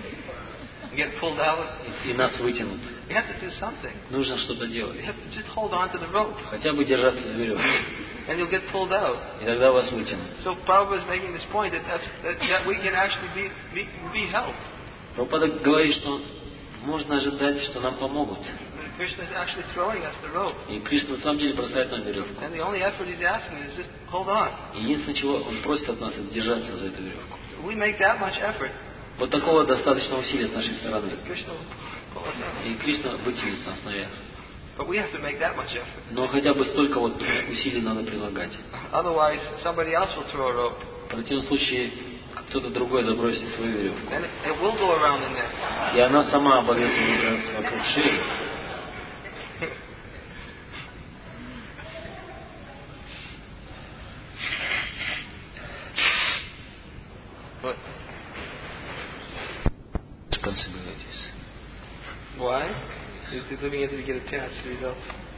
And get pulled out. и нас вытянут. We have to do something. Нужно что-то делать. We have to just hold on to the rope, Хотя бы держаться за веревку. and you'll get pulled out. И тогда вас вытянут. So Prabhupada is making this point that we can actually be helped. Прабхупада говорит, что можно ожидать, что нам помогут. Krishna is actually throwing us the rope, И Кришна на самом деле бросает нам веревку. and the only effort he's asking is just hold on. Единственное, чего Он просит от нас, это держаться за эту веревку. If we make that much effort, Вот такого достаточно усилия с нашей стороны. Krishna will pull us out. И Кришна вытянет нас наверх. But we have to make that much effort. Но хотя бы столько вот усилий надо прилагать. Otherwise, somebody else will throw a rope, В противном случае кто-то другой забросит свою веревку. and it will go around the neck. И она сама обовьется вокруг шеи. But Responsibilities. why? You're living into to get attached to results.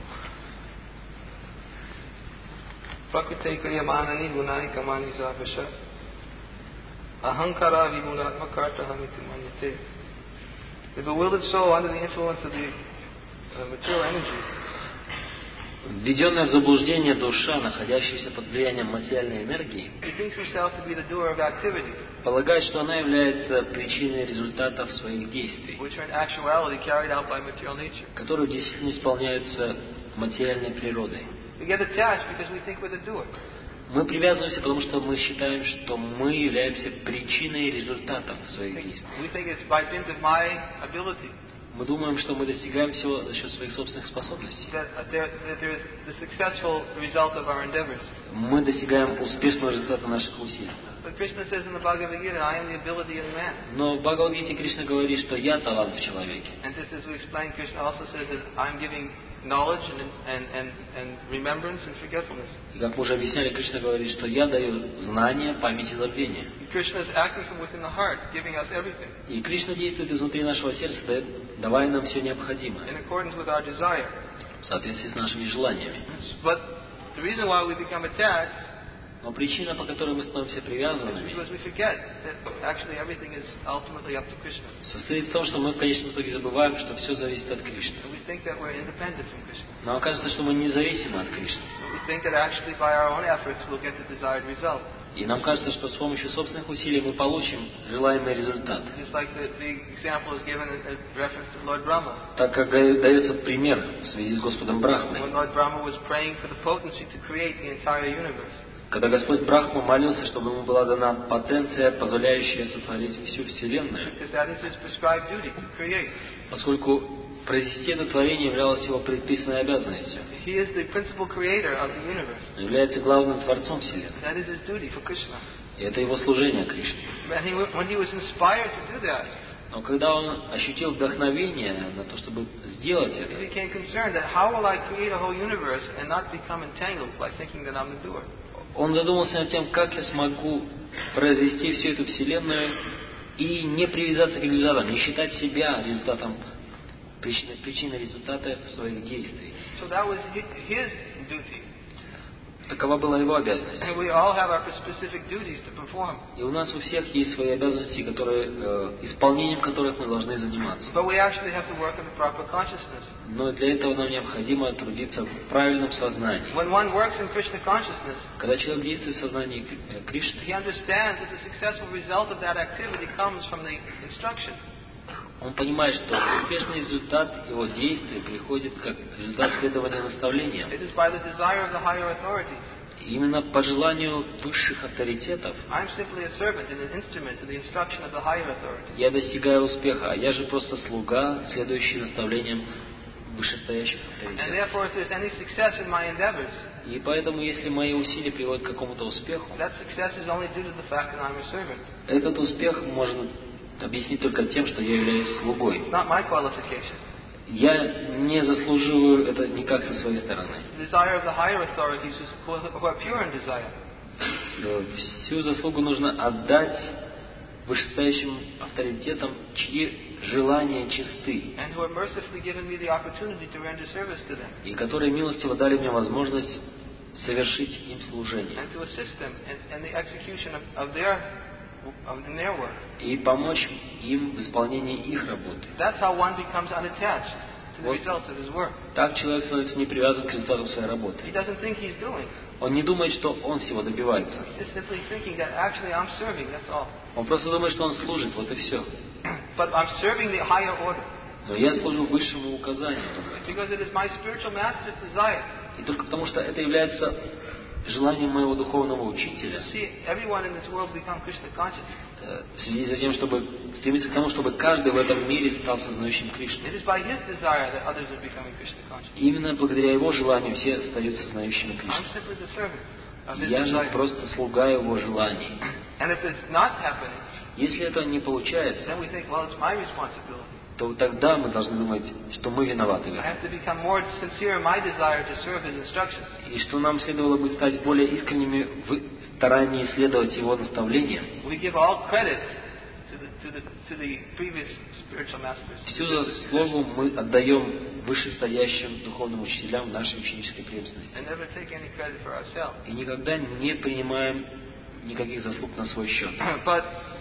Prakriti kriyamanani gunani kamani savasha. Ahankara vimulatmakarta hamiti manyate. The bewildered soul under the influence of the material energy Введенная в заблуждение душа, находящаяся под влиянием материальной энергии, he thinks herself to be the doer of activities, полагает, что она является причиной результатов своих действий, which are in actuality carried out by material nature. которые действительно исполняются материальной природой. We get attached because we think we're the doer. Мы привязываемся, потому что мы считаем, что мы являемся причиной результатов своих действий. We think it's by dint of my ability Мы думаем, что мы достигаем всего за счет своих собственных способностей. that there is the successful result of our endeavors. Мы достигаем успешного результата наших усилий. But Krishna says in the Bhagavad Gita, I am the ability of man. Но в Бхагавад-гите Кришна говорит, что я талант в человеке. And just as we explained, Krishna also says that I'm giving knowledge and remembrance and forgetfulness. И как мы уже объясняли, Кришна говорит, что я даю знания, память и забвение. Krishna is acting from within the heart, giving us everything И Кришна действует изнутри нашего сердца, давая нам все необходимое, in accordance with our desire. в соответствии с нашими желаниями. But the reason why we become attached Но причина, по которой мы становимся is привязанными, because we forget that actually everything is ultimately up to Krishna. состоит в том, что мы в конечном итоге забываем, что все зависит от Кришны. And we think that we're independent from Krishna. Нам кажется, что мы независимы от Кришны. We think that actually by our own efforts we'll get the desired result. И нам кажется, что с помощью собственных усилий мы получим желаемый результат. Just like the example is given in reference to Lord Brahma. Так как дается пример в связи с Господом Брахмой. When Lord Brahma was praying for the potency to create the entire universe. Когда Господь Брахма молился, чтобы ему была дана потенция, позволяющая сотворить всю Вселенную, Because that is his prescribed duty, to create. поскольку произвести это творение являлось его предписанной обязанностью. He is the principal creator of the universe. Он является главным творцом Вселенной. That is his duty for Krishna. И это его служение Кришне. And when he was inspired to do that, Но когда он ощутил вдохновение на то, чтобы сделать he это, became concerned that how will I create a whole universe and not become entangled by thinking that I'm the doer. он задумался над тем, как я смогу произвести всю эту Вселенную и не привязаться к результатам, не считать себя результатом, причиной результата своих действий. So that was his duty. Такова была его обязанность. And we all have our specific duties to perform. И у нас у всех есть свои обязанности, исполнением которых мы должны заниматься. But we actually have to work in the proper consciousness. Но для этого нам необходимо трудиться в правильном сознании. When one works in Krishna consciousness, Когда человек действует в сознании Кришны, he understands that the successful result of that activity comes from the instruction. он понимает, что успешный результат его действий приходит как результат следования наставлениям. It is by the desire of the higher authorities. Именно по желанию высших авторитетов I'm simply a servant and an instrument to the instruction of the higher authorities. я достигаю успеха, а я же просто слуга, следующий наставлениям вышестоящих And авторитетов. therefore, if there's any success in my endeavors, И поэтому, если мои усилия приводят к какому-то успеху, that success is only due to the fact that I'm a servant. этот успех можно объяснить только тем, что я являюсь слугой. It's not my qualification. Я не заслуживаю это никак со своей стороны. The desire of the higher authorities who are pure in desire. Всю заслугу нужно отдать вышестоящим авторитетам, чьи желания чисты, And who have mercifully given me the opportunity to render service to them и которые милостиво дали мне возможность совершить им служение and to assist them in the execution of their work. и помочь им в исполнении их работы. That's how one becomes unattached to the Вот. results of his work. Так человек становится не привязан к результатам своей He работы. doesn't think he's doing. Он не думает, что он всего добивается. He's just simply thinking that actually I'm serving, that's all. Он просто думает, что он служит, вот и все. But I'm serving the higher order Но я служу высшему указанию. because it is my spiritual master's desire И только потому, что это является желанием моего духовного учителя, to see everyone in this world become Krishna conscious. следить за тем, чтобы стремиться к тому, чтобы каждый в этом мире стал сознающим Кришну. It is by his desire that others are becoming Krishna conscious. И именно благодаря его желанию все стают сознающими Кришну. I'm simply the servant of his Я же desire. просто слуга его желаний. And if it's not happening, Если это не получается, then we think, well, it's my responsibility. то тогда мы должны думать, что мы виноваты в I этом. have to become more sincere in my desire to serve his instructions. И что нам следовало бы стать более искренними в старании следовать его наставлениям. We give all credit to the previous spiritual masters. Всю заслугу мы отдаем вышестоящим духовным учителям нашей ученической преемственности. And never take any credit for ourselves. И никогда не принимаем никаких заслуг на свой счет. But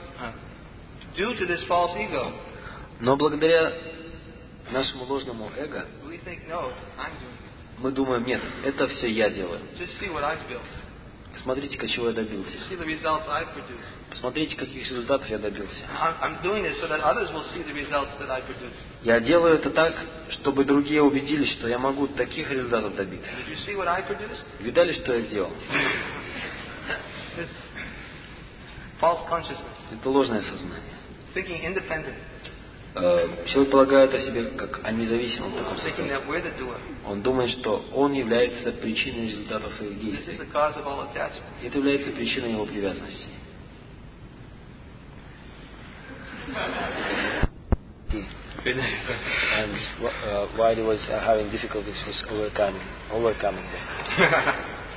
due to this false ego, Но благодаря нашему ложному эго we think, no, I'm doing it. мы думаем, нет, это все я делаю. Just see what I've built. Смотрите-ка, чего я добился. See the results I've produced. Посмотрите, каких результатов я добился. I'm doing this so that others will see the results that I produce. Я делаю это так, чтобы другие убедились, что я могу таких результатов добиться. Did you see what I produced? Видали, что я сделал? It's false consciousness, Это ложное сознание. thinking independent, Человек полагает о себе как о независимом таком thinking состоянии. that we're the doer. Он думает, что он является причиной результатов своих This действий. is the cause of all attachment. Это является причиной его привязанности. And why he was having difficulties with overcoming them.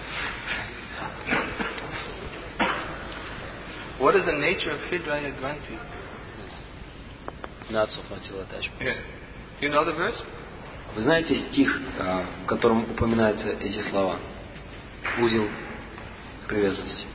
What is the nature of Hridaya Granthi? Nuts of material attachments. You know the verse? Вы знаете стих, в котором упоминаются эти слова? Узел привязанности.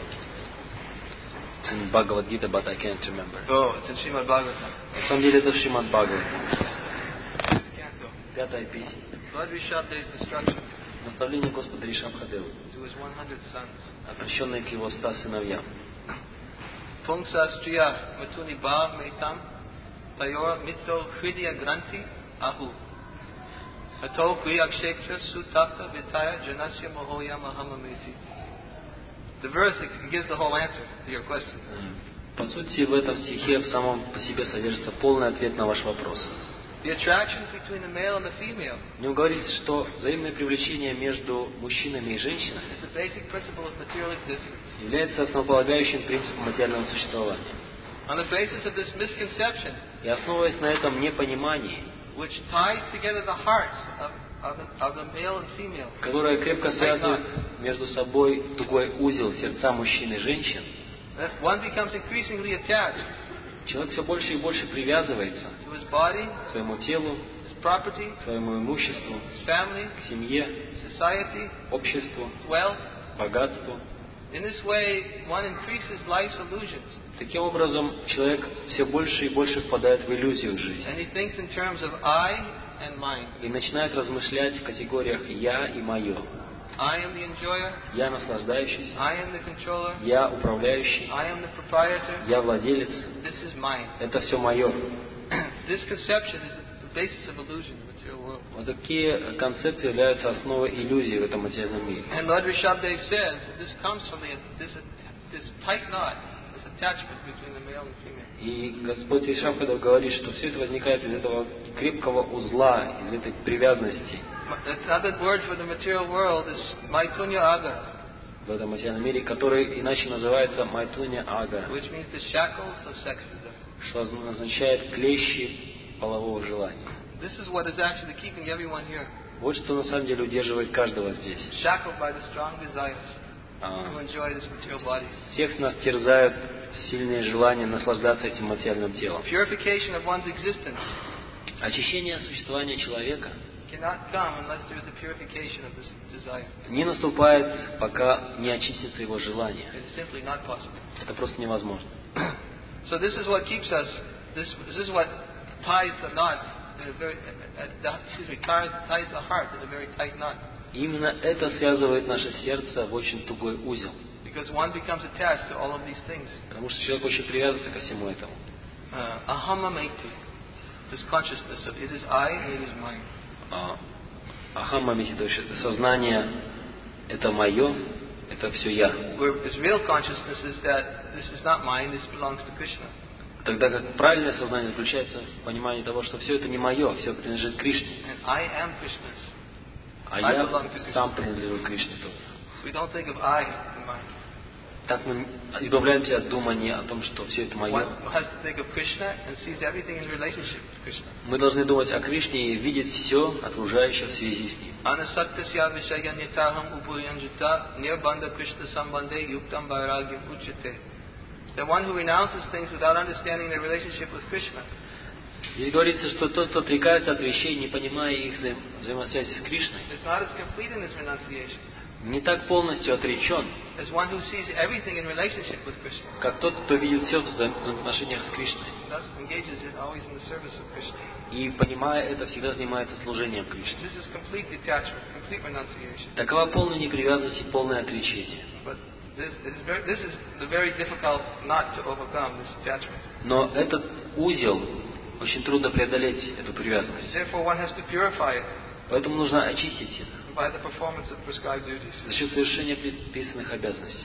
It's in Bhagavad Gita, but I can't remember. Oh, it's in Srimad Bhagavatam. На самом деле это Шримад Бхагаватам. Canto. 5-я песня. Lord Rishabde's instructions Наставление Господа Ришабхадевы, to his 100 sons. обращенное к его 100 сыновьям. Pungsa striya matuni ba metam tayor mitto Hridaya Granthi ahu. Ato kriyakshetra sutaka vitaya janasya mohoya mahamameti. The verse gives the whole answer to your question. По сути, в этом стихе в самом по себе содержится полный ответ на ваш вопрос. The attractions between the male and the female В нем говорится, что взаимное привлечение между мужчинами и женщинами is the basic principle of material existence. является основополагающим принципом материального существования. On the basis of this misconception, И основываясь на этом непонимании, which ties together the hearts of the male and female, которое крепко связывает между собой тугой узел сердца мужчин и женщин, that one becomes increasingly attached человек все больше и больше привязывается to his body, к своему телу, his property, к своему имуществу, his family, к семье, society, обществу, his wealth. богатству. In this way, one increases life's illusions, Таким образом, человек все больше и больше впадает в иллюзию жизни and he thinks in terms of I and mine. и начинает размышлять в категориях «я» и «моё». I am the enjoyer, Я наслаждающийся, I am the controller, я управляющий, I am the proprietor, я владелец. this is mine. Это все мое. This conception is the basis of illusion in the material world. Вот такие концепции являются основой иллюзии в этом материальном мире. And Lord Rishabdev says that this comes from this tight knot, this attachment between the male and female. И Господь Ришабхадев говорит, что все это возникает из этого крепкого узла, из этой привязанности Another word for the material world is Maitunya Agara, в этом материальном мире, который иначе называется Майтуня Агара, which means the shackles of sex desire. что означает клещи полового желания. This is what is actually keeping everyone here, Вот что на самом деле удерживает каждого здесь. shackled by the strong desires to enjoy this material body. Всех нас терзают сильные желания наслаждаться этим материальным телом. Purification of one's existence Очищение существования человека cannot come unless there is a purification of this desire. не наступает, пока не очистится его желание. It is simply not possible. Это просто невозможно. So this is what keeps us. This is what ties the knot in a very ties the heart in a very tight knot. И именно это связывает наше сердце в очень тугой узел. Because one becomes attached to all of these things. Потому что человек очень привязывается ко всему этому. Ahamameti, this consciousness of it is I and it is mine. Ахамамити, то есть сознание это мое, это все я. Whereas real consciousness is that this is not mine, this belongs to Krishna. Тогда как правильное сознание заключается в понимании того, что все это не мое, все принадлежит Кришне. And I am Krishna's. А я сам принадлежу Кришне тоже. We don't think of I and mine. Так мы избавляемся от думания о том, что все это мое. One has to think of Krishna and sees everything in relationship with Krishna. Мы должны думать о Кришне и видеть все окружающее в связи с ним. Anasatyasya vishayanyataham upuyanjita nirbandha Krishna sambandhe yuktam vairagyam uchite. The one who renounces things without understanding their relationship with Krishna. Здесь говорится, что тот, кто отрекается от вещей, не понимая их взаимосвязи с Кришной, is not as complete in his renunciation не так полностью отречен, as one who sees everything in relationship with Krishna. как тот, кто видит все в взаимоотношениях с Кришной. Thus engages in always in the service of Krishna. И, понимая это, всегда занимается служением Кришне. This is complete detachment, complete renunciation. Такова полная непривязанность и полное отречение. But this is the very difficult not to overcome this attachment. Но этот узел очень трудно преодолеть, эту привязанность. Therefore, one has to purify it Поэтому нужно очистить это by the performance of prescribed duties. за счет совершения предписанных обязанностей.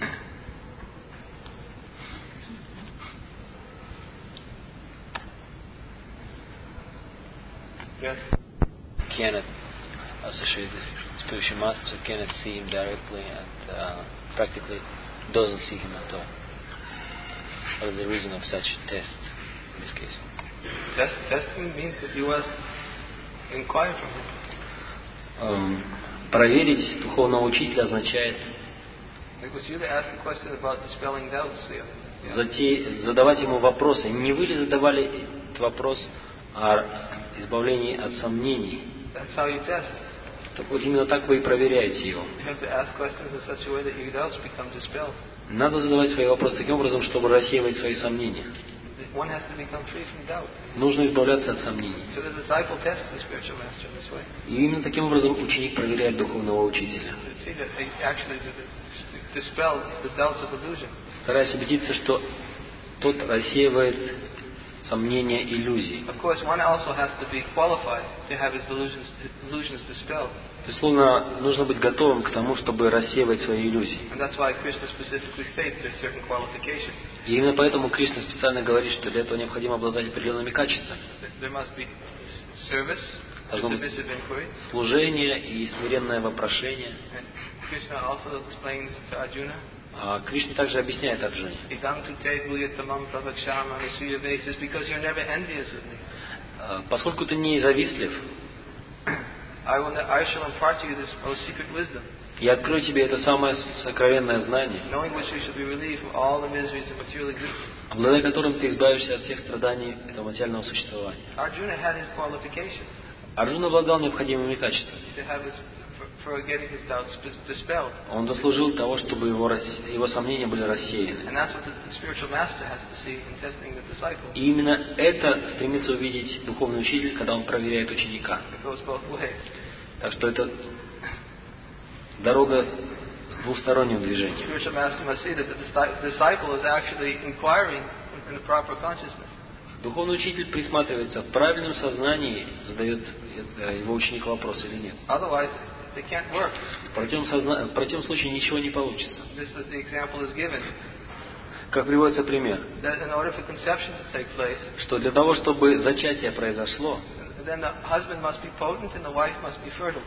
Yes. Cannot associate this spiritual master, cannot see him directly, and practically doesn't see him at all. What is the reason of such test in this case? Testing means that you must inquire from him. Проверить духовного учителя означает Because you asked the question about dispelling doubts there. задавать ему вопросы. Не вы ли задавали этот вопрос о избавлении от сомнений? That's how you test. Так вот именно так вы и проверяете его. You have to ask questions in such a way that your doubts become dispelled. Надо задавать свои вопросы таким образом, чтобы рассеивать свои сомнения. One has to become free from doubt. Нужно избавляться от сомнений. So the disciple tests the spiritual master in this way. И именно таким образом ученик проверяет духовного учителя. To see that they actually dispel the doubts of illusion. Стараясь убедиться, что тот рассеивает сомнения, иллюзий. Of course, one also has to be qualified to have his illusions dispelled. Безусловно, нужно быть готовым к тому, чтобы рассеивать свои иллюзии. And that's why Krishna specifically states there's certain qualifications. И именно поэтому Кришна специально говорит, что для этого необходимо обладать определенными качествами. There must be service, Должно быть submissive inquiry. служение и смиренное вопрошение. And Krishna also explains to Arjuna, А Кришна также объясняет Арджуне. Idam tute bhuyatamam pravakshama asuya vesis, because you're never envious of me. Поскольку ты не завистлив, I shall impart to you this most secret wisdom, я открою тебе это самое сокровенное знание, knowing which you shall be relieved from all the miseries of material existence. обладая которым ты избавишься от всех страданий этого материального существования. Arjuna had his qualification Арджуна обладал необходимыми качествами. for getting his doubts dispelled. Он заслужил того, чтобы его сомнения были рассеяны. And that's what the spiritual master has to see in testing the disciple. И именно это стремится увидеть духовный учитель, когда он проверяет ученика. It goes both ways. Так что это дорога с двусторонним движением. Spiritual master must see that the disciple is actually inquiring in the proper consciousness. Духовный учитель присматривается в правильном сознании, задает его ученик вопрос или нет. Otherwise, they can't work. В противном случае ничего не получится. Just as the example is given, Как приводится пример, that in order for conception to take place, что для того, чтобы зачатие произошло, then the husband must be potent and the wife must be fertile.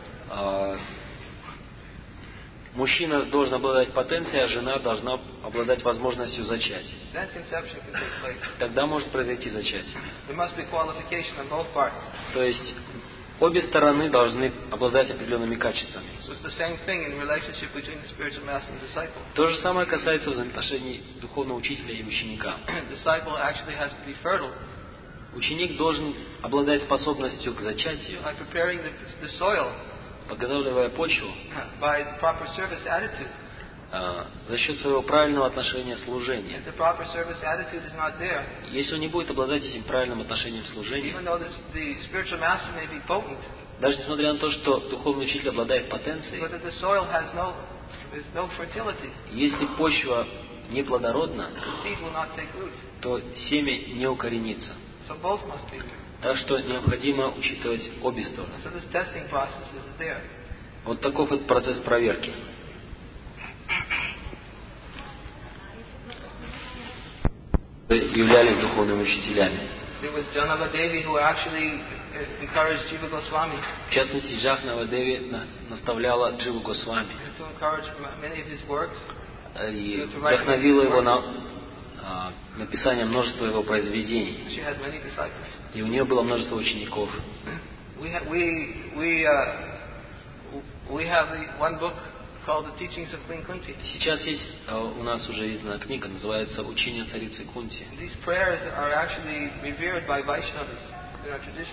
Мужчина должен обладать потенцией, а жена должна обладать возможностью зачать. Then conception can take place. Тогда может произойти зачатие. There must be qualification on both parts. То есть обе стороны должны обладать определенными качествами. So it's the same thing in relationship between the spiritual master and disciple. То же самое касается взаимоотношений духовного учителя и ученика. Disciple actually has to be fertile Ученик должен обладать способностью к зачатию, by preparing the soil подготавливая почву by the proper service attitude. За счет своего правильного отношения служения. If the proper service attitude is not there, Если он не будет обладать этим правильным отношением служения, even though the spiritual master may be potent, даже несмотря на то, что духовный учитель обладает потенцией, but if the soil has no fertility, если почва неплодородна, the seed will not take root. то семя не укоренится. So both must be there. Так что необходимо учитывать обе стороны. So this testing process is there. Вот таков вот процесс проверки. Являлись духовными учителями. There was Janava Devi who actually encouraged Jiva Goswami В частности, Джахнава Деви наставляла Дживу Госвами to encourage many of his works. и вдохновила его на написание множества его произведений. She had many disciples. И у нее было множество учеников. We have the one book called The Teachings of Queen Kunti. Сейчас есть у нас уже издана книга, называется «Учение царицы Кунти». These prayers are actually revered by Vaishnavas in our tradition.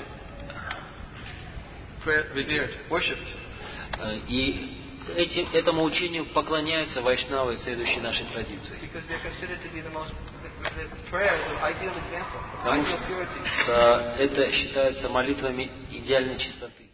Revered, worshipped. И этому учению поклоняются вайшнавы, следующие нашей традиции. Because they're considered to be the prayers of ideal example, Потому ideal purity. что это считается молитвами идеальной чистоты.